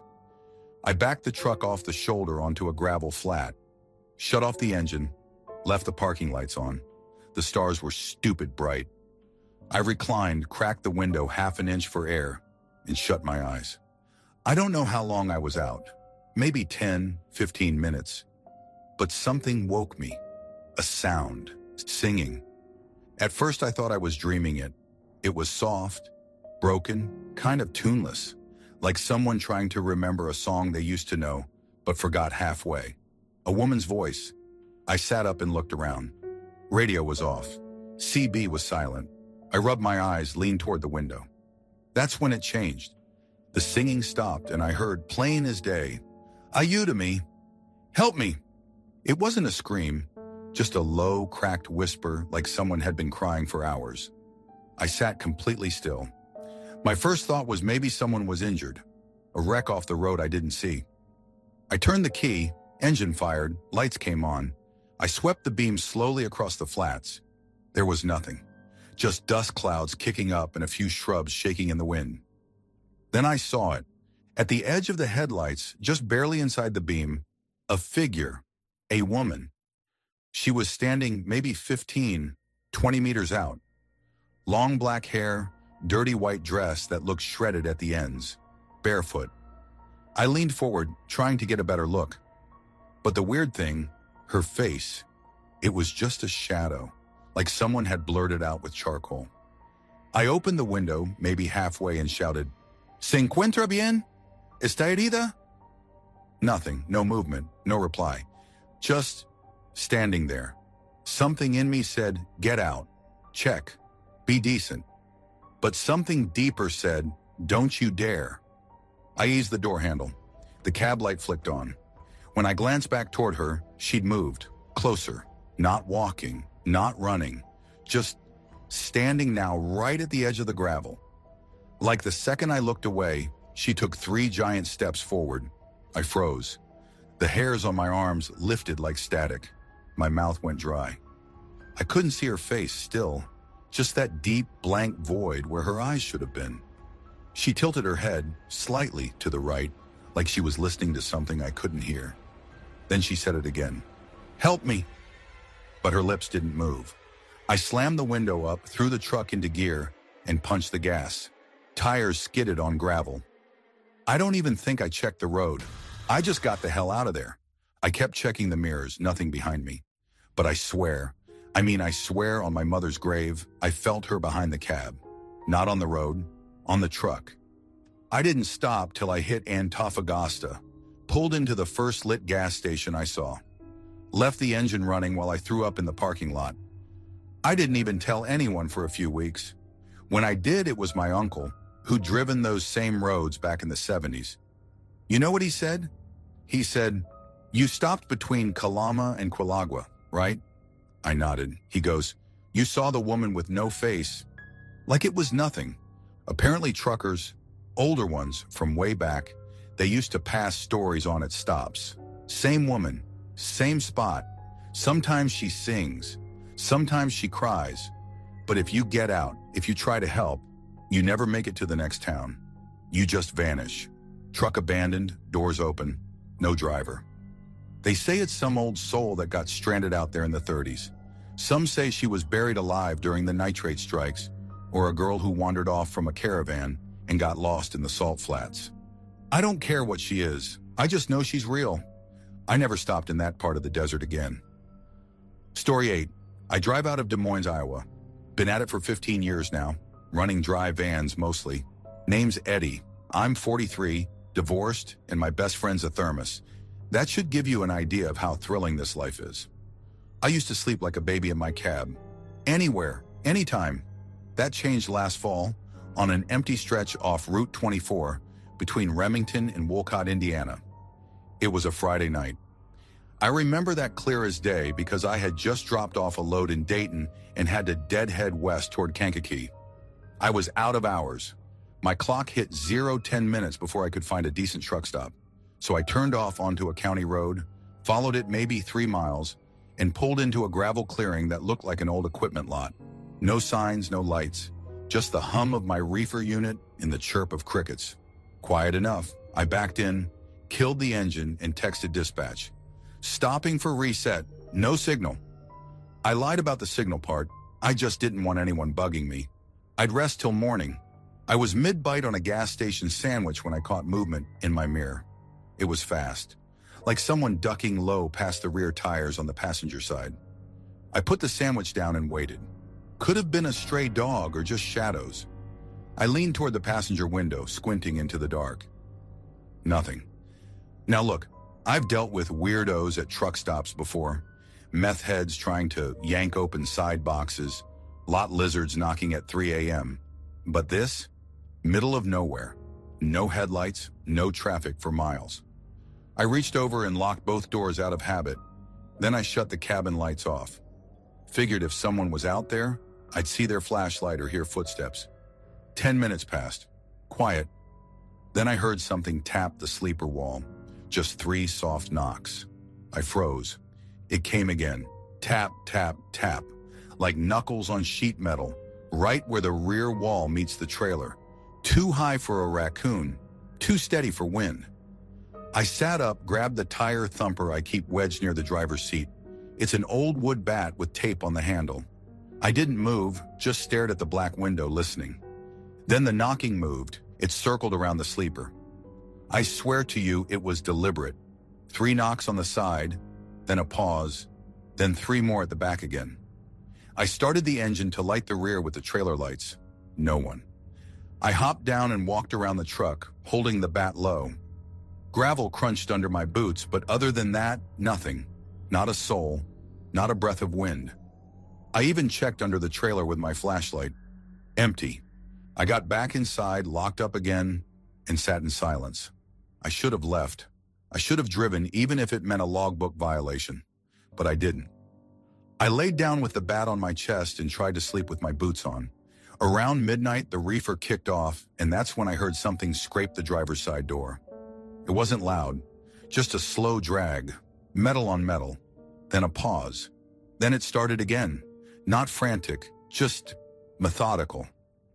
I backed the truck off the shoulder onto a gravel flat, shut off the engine, left the parking lights on. The stars were stupid bright. I reclined, cracked the window half an inch for air, and shut my eyes. I don't know how long I was out, maybe 10, 15 minutes. But something woke me, a sound, singing. At first I thought I was dreaming it. It was soft, broken, kind of tuneless, like someone trying to remember a song they used to know, but forgot halfway. A woman's voice. I sat up and looked around. Radio was off. CB was silent. I rubbed my eyes, leaned toward the window. That's when it changed. The singing stopped and I heard, plain as day, "Ayuda me! Help me!" It wasn't a scream, just a low, cracked whisper like someone had been crying for hours. I sat completely still. My first thought was maybe someone was injured, a wreck off the road I didn't see. I turned the key, engine fired, lights came on. I swept the beam slowly across the flats. There was nothing, just dust clouds kicking up and a few shrubs shaking in the wind. Then I saw it. At the edge of the headlights, just barely inside the beam, a figure, a woman. She was standing maybe 15, 20 meters out. Long black hair, dirty white dress that looked shredded at the ends, barefoot. I leaned forward, trying to get a better look. But the weird thing, her face, it was just a shadow, like someone had blurred it out with charcoal. I opened the window, maybe halfway, and shouted, "Se encuentra bien? ¿Está herida?" Nothing, no movement, no reply. Just standing there. Something in me said, "Get out. Check. Be decent." But something deeper said, "Don't you dare." I eased the door handle. The cab light flicked on. When I glanced back toward her, she'd moved, closer, not walking, not running, just standing now right at the edge of the gravel. Like the second I looked away, she took 3 giant steps forward. I froze. The hairs on my arms lifted like static. My mouth went dry. I couldn't see her face still, just that deep, blank void where her eyes should have been. She tilted her head slightly to the right, like she was listening to something I couldn't hear. Then she said it again. "Help me." But her lips didn't move. I slammed the window up, threw the truck into gear, and punched the gas. Tires skidded on gravel. I don't even think I checked the road. I just got the hell out of there. I kept checking the mirrors, nothing behind me. But I swear on my mother's grave, I felt her behind the cab. Not on the road, on the truck. I didn't stop till I hit Antofagasta, pulled into the first lit gas station I saw. Left the engine running while I threw up in the parking lot. I didn't even tell anyone for a few weeks. When I did, it was my uncle, who'd driven those same roads back in the 70s. You know what he said? He said, "You stopped between Calama and Quilagua, right?" I nodded. He goes, "You saw the woman with no face." Like it was nothing. Apparently truckers, older ones from way back, they used to pass stories on at stops. Same woman, same spot. Sometimes she sings, sometimes she cries. But if you get out, if you try to help, you never make it to the next town. You just vanish. Truck abandoned, doors open, no driver. They say it's some old soul that got stranded out there in the 30s. Some say she was buried alive during the nitrate strikes, or a girl who wandered off from a caravan and got lost in the salt flats. I don't care what she is. I just know she's real. I never stopped in that part of the desert again. Story 8. I drive out of Des Moines, Iowa. Been at it for 15 years now, running dry vans mostly. Name's Eddie. I'm 43, divorced, and my best friend's a thermos. That should give you an idea of how thrilling this life is. I used to sleep like a baby in my cab. Anywhere, anytime. That changed last fall on an empty stretch off Route 24 between Remington and Wolcott, Indiana. It was a Friday night. I remember that clear as day because I had just dropped off a load in Dayton and had to deadhead west toward Kankakee. I was out of hours. My clock hit 0:10 minutes before I could find a decent truck stop. So I turned off onto a county road, followed it maybe 3 miles, and pulled into a gravel clearing that looked like an old equipment lot. No signs, no lights, just the hum of my reefer unit and the chirp of crickets. Quiet enough. I backed in, killed the engine, and texted dispatch. Stopping for reset, no signal. I lied about the signal part. I just didn't want anyone bugging me. I'd rest till morning. I was mid-bite on a gas station sandwich when I caught movement in my mirror. It was fast, like someone ducking low past the rear tires on the passenger side. I put the sandwich down and waited. Could have been a stray dog or just shadows. I leaned toward the passenger window, squinting into the dark. Nothing. Now look, I've dealt with weirdos at truck stops before. Meth heads trying to yank open side boxes, lot lizards knocking at 3 a.m. But this? Middle of nowhere. No headlights, no traffic for miles. I reached over and locked both doors out of habit. Then I shut the cabin lights off. Figured if someone was out there, I'd see their flashlight or hear footsteps. 10 minutes passed. Quiet. Then I heard something tap the sleeper wall. Just 3 soft knocks. I froze. It came again. Tap, tap, tap. Like knuckles on sheet metal, right where the rear wall meets the trailer. Too high for a raccoon, too steady for wind. I sat up, grabbed the tire thumper I keep wedged near the driver's seat. It's an old wood bat with tape on the handle. I didn't move, just stared at the black window listening. Then the knocking moved. It circled around the sleeper. I swear to you it was deliberate. 3 knocks on the side, then a pause, then 3 more at the back again. I started the engine to light the rear with the trailer lights. No one. I hopped down and walked around the truck, holding the bat low. Gravel crunched under my boots, but other than that, nothing. Not a soul, not a breath of wind. I even checked under the trailer with my flashlight. Empty. I got back inside, locked up again, and sat in silence. I should have left. I should have driven, even if it meant a logbook violation. But I didn't. I laid down with the bat on my chest and tried to sleep with my boots on. Around midnight, the reefer kicked off, and that's when I heard something scrape the driver's side door. It wasn't loud, just a slow drag, metal on metal, then a pause. Then it started again, not frantic, just methodical.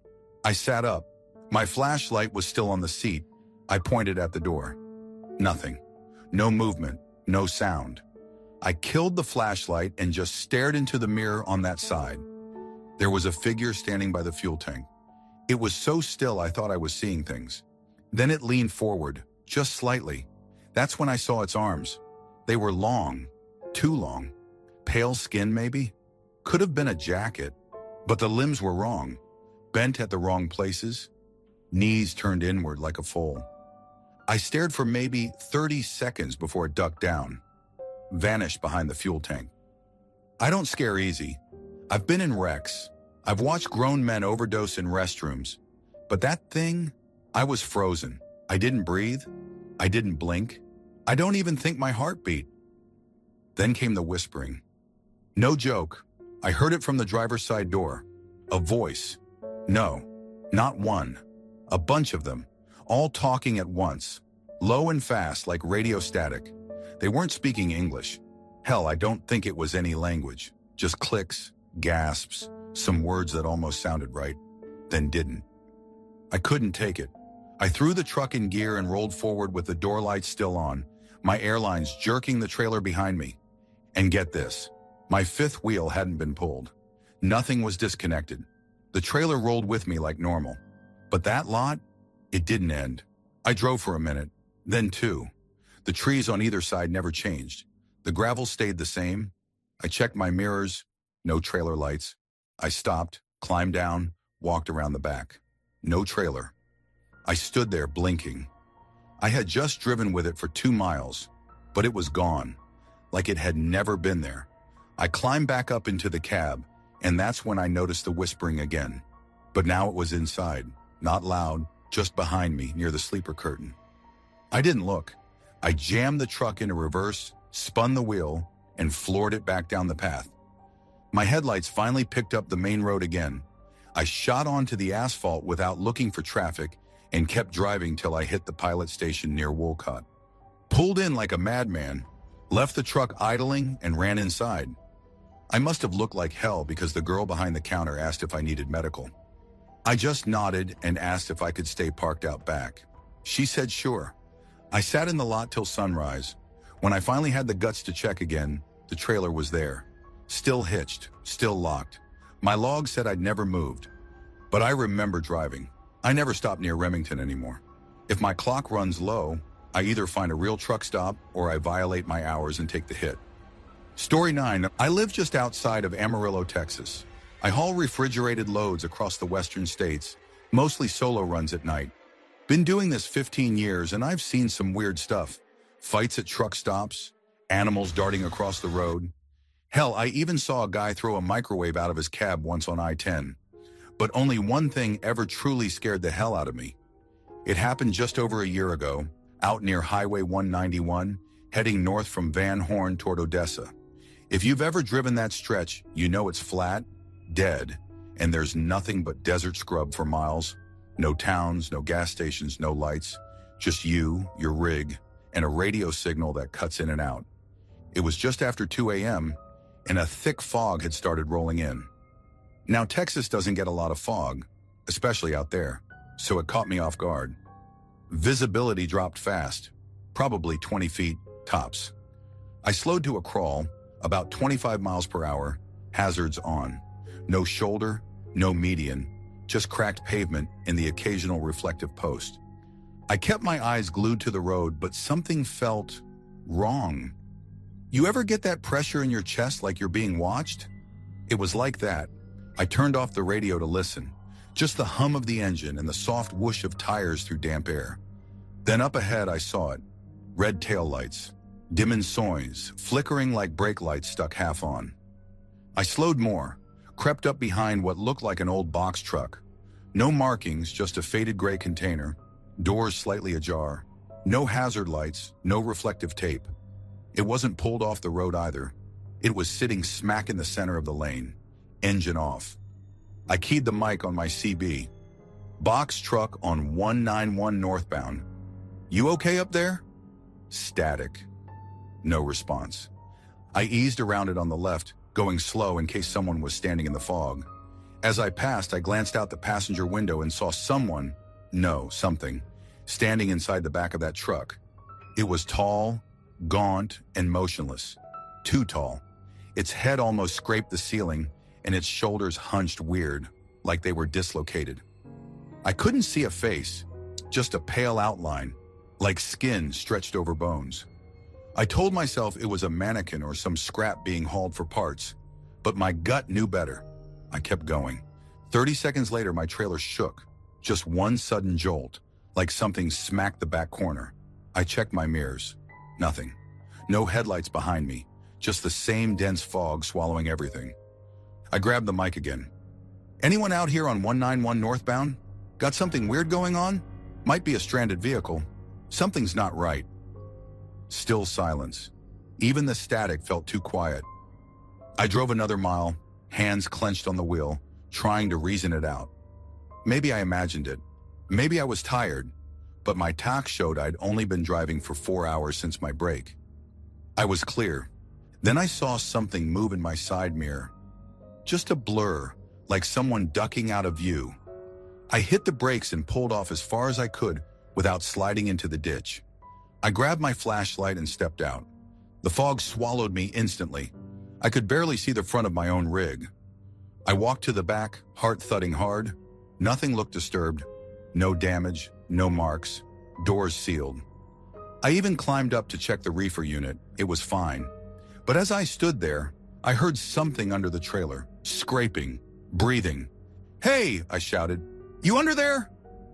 I sat up. My flashlight was still on the seat. I pointed at the door. Nothing. No movement, no sound. I killed the flashlight and just stared into the mirror on that side. There was a figure standing by the fuel tank. It was so still I thought I was seeing things. Then it leaned forward, just slightly. That's when I saw its arms. They were long, too long. Pale skin, maybe? Could have been a jacket, but the limbs were wrong. Bent at the wrong places. Knees turned inward like a foal. I stared for maybe 30 seconds before it ducked down. Vanished behind the fuel tank. I don't scare easy. I've been in wrecks. I've watched grown men overdose in restrooms. But that thing, I was frozen. I didn't breathe. I didn't blink. I don't even think my heart beat. Then came the whispering. No joke. I heard it from the driver's side door. A voice. No, not one. A bunch of them, all talking at once. Low and fast like radio static. They weren't speaking English. Hell, I don't think it was any language. Just clicks, gasps, some words that almost sounded right, then didn't. I couldn't take it. I threw the truck in gear and rolled forward with the door lights still on, my airlines jerking the trailer behind me. And get this, my 5th wheel hadn't been pulled. Nothing was disconnected. The trailer rolled with me like normal. But that lot, it didn't end. I drove for a minute, then 2. The trees on either side never changed. The gravel stayed the same. I checked my mirrors, no trailer lights. I stopped, climbed down, walked around the back. No trailer. I stood there blinking. I had just driven with it for 2 miles, but it was gone, like it had never been there. I climbed back up into the cab, and that's when I noticed the whispering again. But now it was inside, not loud, just behind me near the sleeper curtain. I didn't look. I jammed the truck into reverse, spun the wheel, and floored it back down the path. My headlights finally picked up the main road again. I shot onto the asphalt without looking for traffic and kept driving till I hit the pilot station near Wolcott. Pulled in like a madman, left the truck idling, and ran inside. I must have looked like hell because the girl behind the counter asked if I needed medical. I just nodded and asked if I could stay parked out back. She said sure. I sat in the lot till sunrise. When I finally had the guts to check again, the trailer was there. Still hitched, still locked. My log said I'd never moved. But I remember driving. I never stop near Remington anymore. If my clock runs low, I either find a real truck stop or I violate my hours and take the hit. Story 9. I live just outside of Amarillo, Texas. I haul refrigerated loads across the western states, mostly solo runs at night. Been doing this 15 years and I've seen some weird stuff. Fights at truck stops, animals darting across the road. Hell, I even saw a guy throw a microwave out of his cab once on I-10. But only one thing ever truly scared the hell out of me. It happened just over a year ago, out near Highway 191, heading north from Van Horn toward Odessa. If you've ever driven that stretch, you know it's flat, dead, and there's nothing but desert scrub for miles. No towns, no gas stations, no lights. Just you, your rig, and a radio signal that cuts in and out. It was just after 2 a.m., and a thick fog had started rolling in. Now, Texas doesn't get a lot of fog, especially out there, so it caught me off guard. Visibility dropped fast, probably 20 feet, tops. I slowed to a crawl, about 25 miles per hour, hazards on. No shoulder, no median, just cracked pavement and the occasional reflective post. I kept my eyes glued to the road, but something felt wrong. You ever get that pressure in your chest like you're being watched? It was like that. I turned off the radio to listen. Just the hum of the engine and the soft whoosh of tires through damp air. Then up ahead I saw it. Red taillights, dim and soins, flickering like brake lights stuck half on. I slowed more, crept up behind what looked like an old box truck. No markings, just a faded gray container, doors slightly ajar. No hazard lights, no reflective tape. It wasn't pulled off the road either. It was sitting smack in the center of the lane, engine off. I keyed the mic on my CB. Box truck on 191 northbound. You okay up there? Static. No response. I eased around it on the left, going slow in case someone was standing in the fog. As I passed, I glanced out the passenger window and saw something, standing inside the back of that truck. It was tall, gaunt, and motionless. Too tall. Its head almost scraped the ceiling, and its shoulders hunched weird, like they were dislocated. I couldn't see a face, just a pale outline, like skin stretched over bones. I told myself it was a mannequin or some scrap being hauled for parts, but my gut knew better. I kept going. 30 seconds later, my trailer shook. Just one sudden jolt, like something smacked the back corner. I checked my mirrors. Nothing. No headlights behind me, just the same dense fog swallowing everything. I grabbed the mic again. Anyone out here on 191 northbound? Got something weird going on? Might be a stranded vehicle. Something's not right. Still silence. Even the static felt too quiet. I drove another mile, hands clenched on the wheel, trying to reason it out. Maybe I imagined it. Maybe I was tired, but my tach showed I'd only been driving for 4 hours since my break. I was clear. Then I saw something move in my side mirror. Just a blur, like someone ducking out of view. I hit the brakes and pulled off as far as I could without sliding into the ditch. I grabbed my flashlight and stepped out. The fog swallowed me instantly. I could barely see the front of my own rig. I walked to the back, heart thudding hard. Nothing looked disturbed. No damage, no marks, doors sealed. I even climbed up to check the reefer unit. It was fine. But as I stood there, I heard something under the trailer, scraping, breathing. "Hey!" I shouted. "You under there?"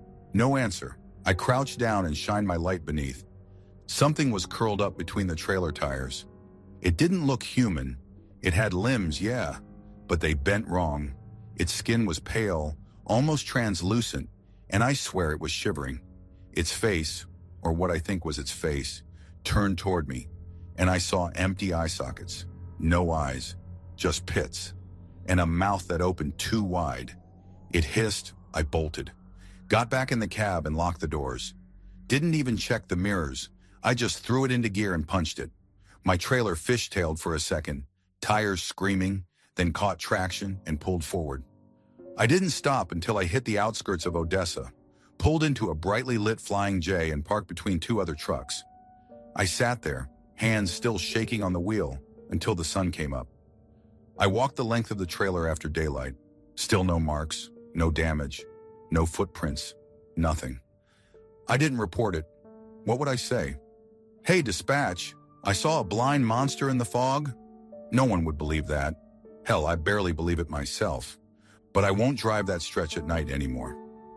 No answer. I crouched down and shined my light beneath. Something was curled up between the trailer tires. It didn't look human. It had limbs, yeah, but they bent wrong. Its skin was pale, almost translucent, and I swear it was shivering. Its face, or what I think was its face, turned toward me, and I saw empty eye sockets. No eyes, just pits, and a mouth that opened too wide. It hissed. I bolted. Got back in the cab and locked the doors. Didn't even check the mirrors. I just threw it into gear and punched it. My trailer fishtailed for a second, tires screaming, then caught traction and pulled forward. I didn't stop until I hit the outskirts of Odessa, pulled into a brightly lit Flying J and parked between two other trucks. I sat there, hands still shaking on the wheel, until the sun came up. I walked the length of the trailer after daylight. Still no marks, no damage, no footprints, nothing. I didn't report it. What would I say? "Hey, dispatch, I saw a blind monster in the fog." No one would believe that. Hell, I barely believe it myself. But I won't drive that stretch at night anymore.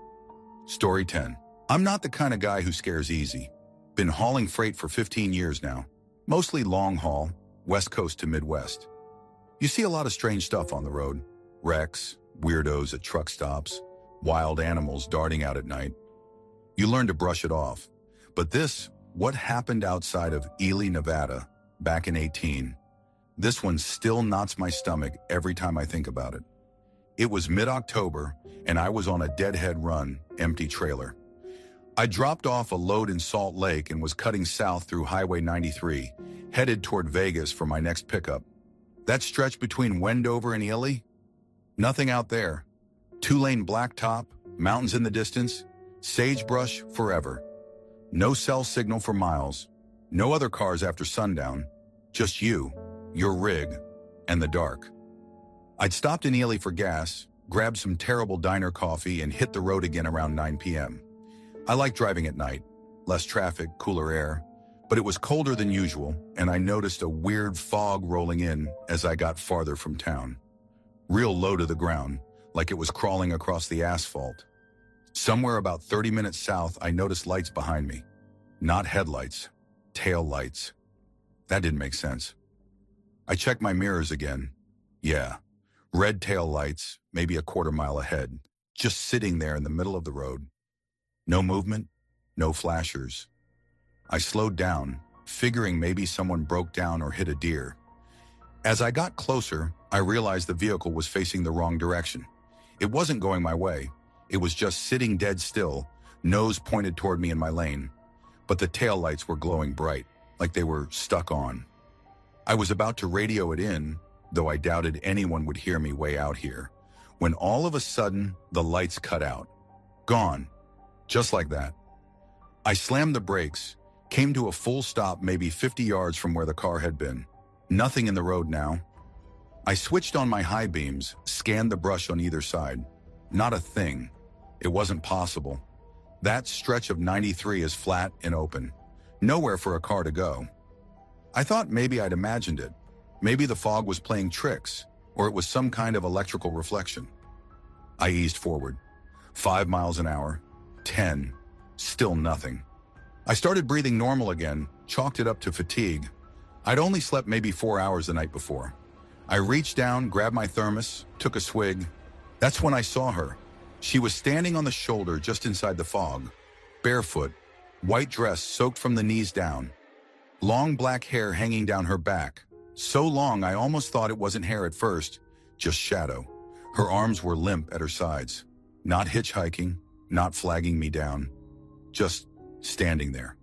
Story 10. I'm not the kind of guy who scares easy. Been hauling freight for 15 years now. Mostly long haul, West Coast to Midwest. You see a lot of strange stuff on the road. Wrecks, weirdos at truck stops, wild animals darting out at night. You learn to brush it off. But this, what happened outside of Ely, Nevada, back in 2018, this one still knots my stomach every time I think about it. It was mid-October, and I was on a deadhead run, empty trailer. I dropped off a load in Salt Lake and was cutting south through Highway 93, headed toward Vegas for my next pickup. That stretch between Wendover and Ely? Nothing out there. 2-lane blacktop, mountains in the distance, sagebrush forever. No cell signal for miles. No other cars after sundown. Just you, your rig, and the dark. I'd stopped in Ely for gas, grabbed some terrible diner coffee, and hit the road again around 9 p.m. I like driving at night. Less traffic, cooler air. But it was colder than usual, and I noticed a weird fog rolling in as I got farther from town. Real low to the ground, like it was crawling across the asphalt. Somewhere about 30 minutes south, I noticed lights behind me. Not headlights, tail lights. That didn't make sense. I checked my mirrors again. Yeah, red tail lights, maybe a quarter mile ahead, just sitting there in the middle of the road. No movement, no flashers. I slowed down, figuring maybe someone broke down or hit a deer. As I got closer, I realized the vehicle was facing the wrong direction. It wasn't going my way. It was just sitting dead still, nose pointed toward me in my lane. But the taillights were glowing bright, like they were stuck on. I was about to radio it in, though I doubted anyone would hear me way out here, when all of a sudden, the lights cut out. Gone. Just like that. I slammed the brakes, came to a full stop maybe 50 yards from where the car had been. Nothing in the road now. I switched on my high beams, scanned the brush on either side. Not a thing. It wasn't possible. That stretch of 93 is flat and open. Nowhere for a car to go. I thought maybe I'd imagined it. Maybe the fog was playing tricks, or it was some kind of electrical reflection. I eased forward. 5 miles an hour. 10. Still nothing. I started breathing normal again, chalked it up to fatigue. I'd only slept maybe 4 hours the night before. I reached down, grabbed my thermos, took a swig. That's when I saw her. She was standing on the shoulder just inside the fog, barefoot, white dress soaked from the knees down, long black hair hanging down her back. So long I almost thought it wasn't hair at first, just shadow. Her arms were limp at her sides, not hitchhiking, not flagging me down, just standing there.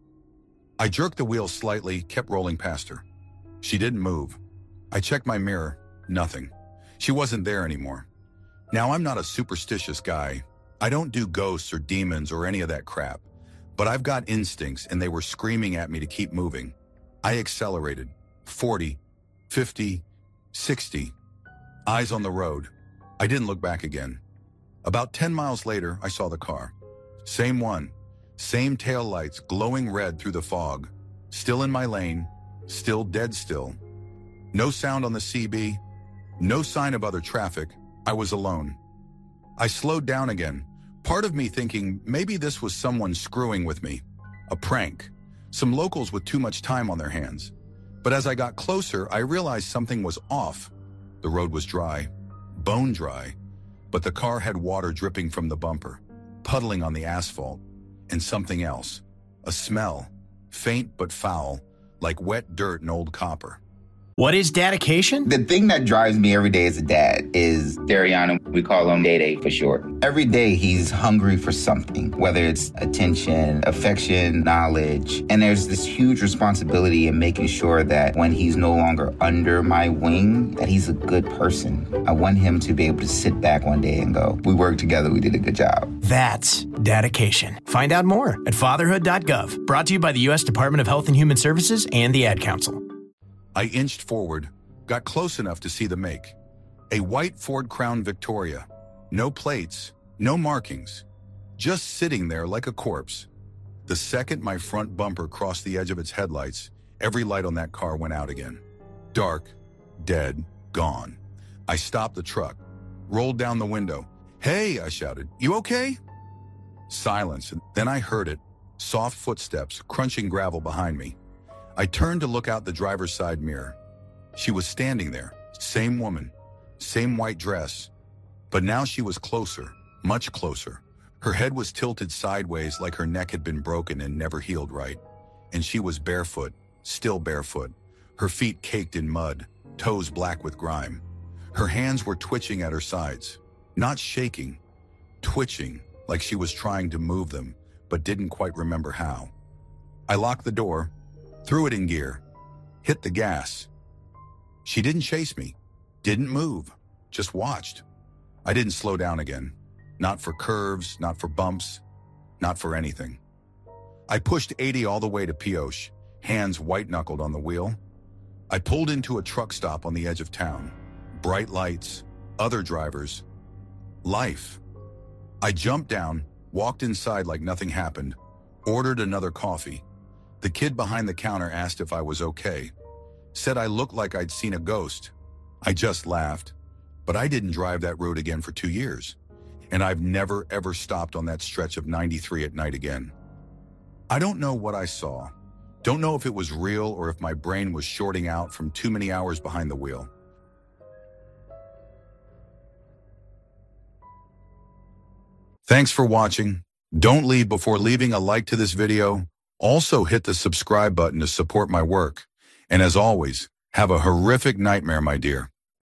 I jerked the wheel slightly, kept rolling past her. She didn't move. I checked my mirror, nothing. She wasn't there anymore. Now, I'm not a superstitious guy. I don't do ghosts or demons or any of that crap. But I've got instincts, and they were screaming at me to keep moving. I accelerated. 40, 50, 60. Eyes on the road. I didn't look back again. About 10 miles later, I saw the car. Same one. Same tail lights glowing red through the fog. Still in my lane. Still dead still. No sound on the CB. No sign of other traffic. I was alone. I slowed down again, part of me thinking maybe this was someone screwing with me. A prank. Some locals with too much time on their hands. But as I got closer, I realized something was off. The road was dry, bone dry, but the car had water dripping from the bumper, puddling on the asphalt, and something else. A smell, faint but foul, like wet dirt and old copper. What is dedication? The thing that drives me every day as a dad is Dariana. We call him Day-Day for short. Every day he's hungry for something, whether it's attention, affection, knowledge. And there's this huge responsibility in making sure that when he's no longer under my wing, that he's a good person. I want him to be able to sit back one day and go, we worked together, we did a good job. That's dedication. Find out more at fatherhood.gov. Brought to you by the U.S. Department of Health and Human Services and the Ad Council. I inched forward, got close enough to see the make. A white Ford Crown Victoria. No plates, no markings. Just sitting there like a corpse. The second my front bumper crossed the edge of its headlights, every light on that car went out again. Dark, dead, gone. I stopped the truck, rolled down the window. Hey, I shouted, you okay? Silence, and then I heard it. Soft footsteps, crunching gravel behind me. I turned to look out the driver's side mirror. She was standing there, same woman, same white dress. But now she was closer, much closer. Her head was tilted sideways like her neck had been broken and never healed right. And she was barefoot, still barefoot, her feet caked in mud, toes black with grime. Her hands were twitching at her sides, not shaking, twitching like she was trying to move them, but didn't quite remember how. I locked the door, threw it in gear, hit the gas. She didn't chase me, didn't move, just watched. I didn't slow down again. Not for curves, not for bumps, not for anything. I pushed 80 all the way to Pioche, hands white-knuckled on the wheel. I pulled into a truck stop on the edge of town. Bright lights, other drivers. Life. I jumped down, walked inside like nothing happened, ordered another coffee. The kid behind the counter asked if I was okay, said I looked like I'd seen a ghost. I just laughed, but I didn't drive that road again for 2 years, and I've never ever stopped on that stretch of 93 at night again. I don't know what I saw. Don't know if it was real or if my brain was shorting out from too many hours behind the wheel. Thanks for watching. Don't leave before leaving a like to this video. Also hit the subscribe button to support my work. And as always, have a horrific nightmare, my dear.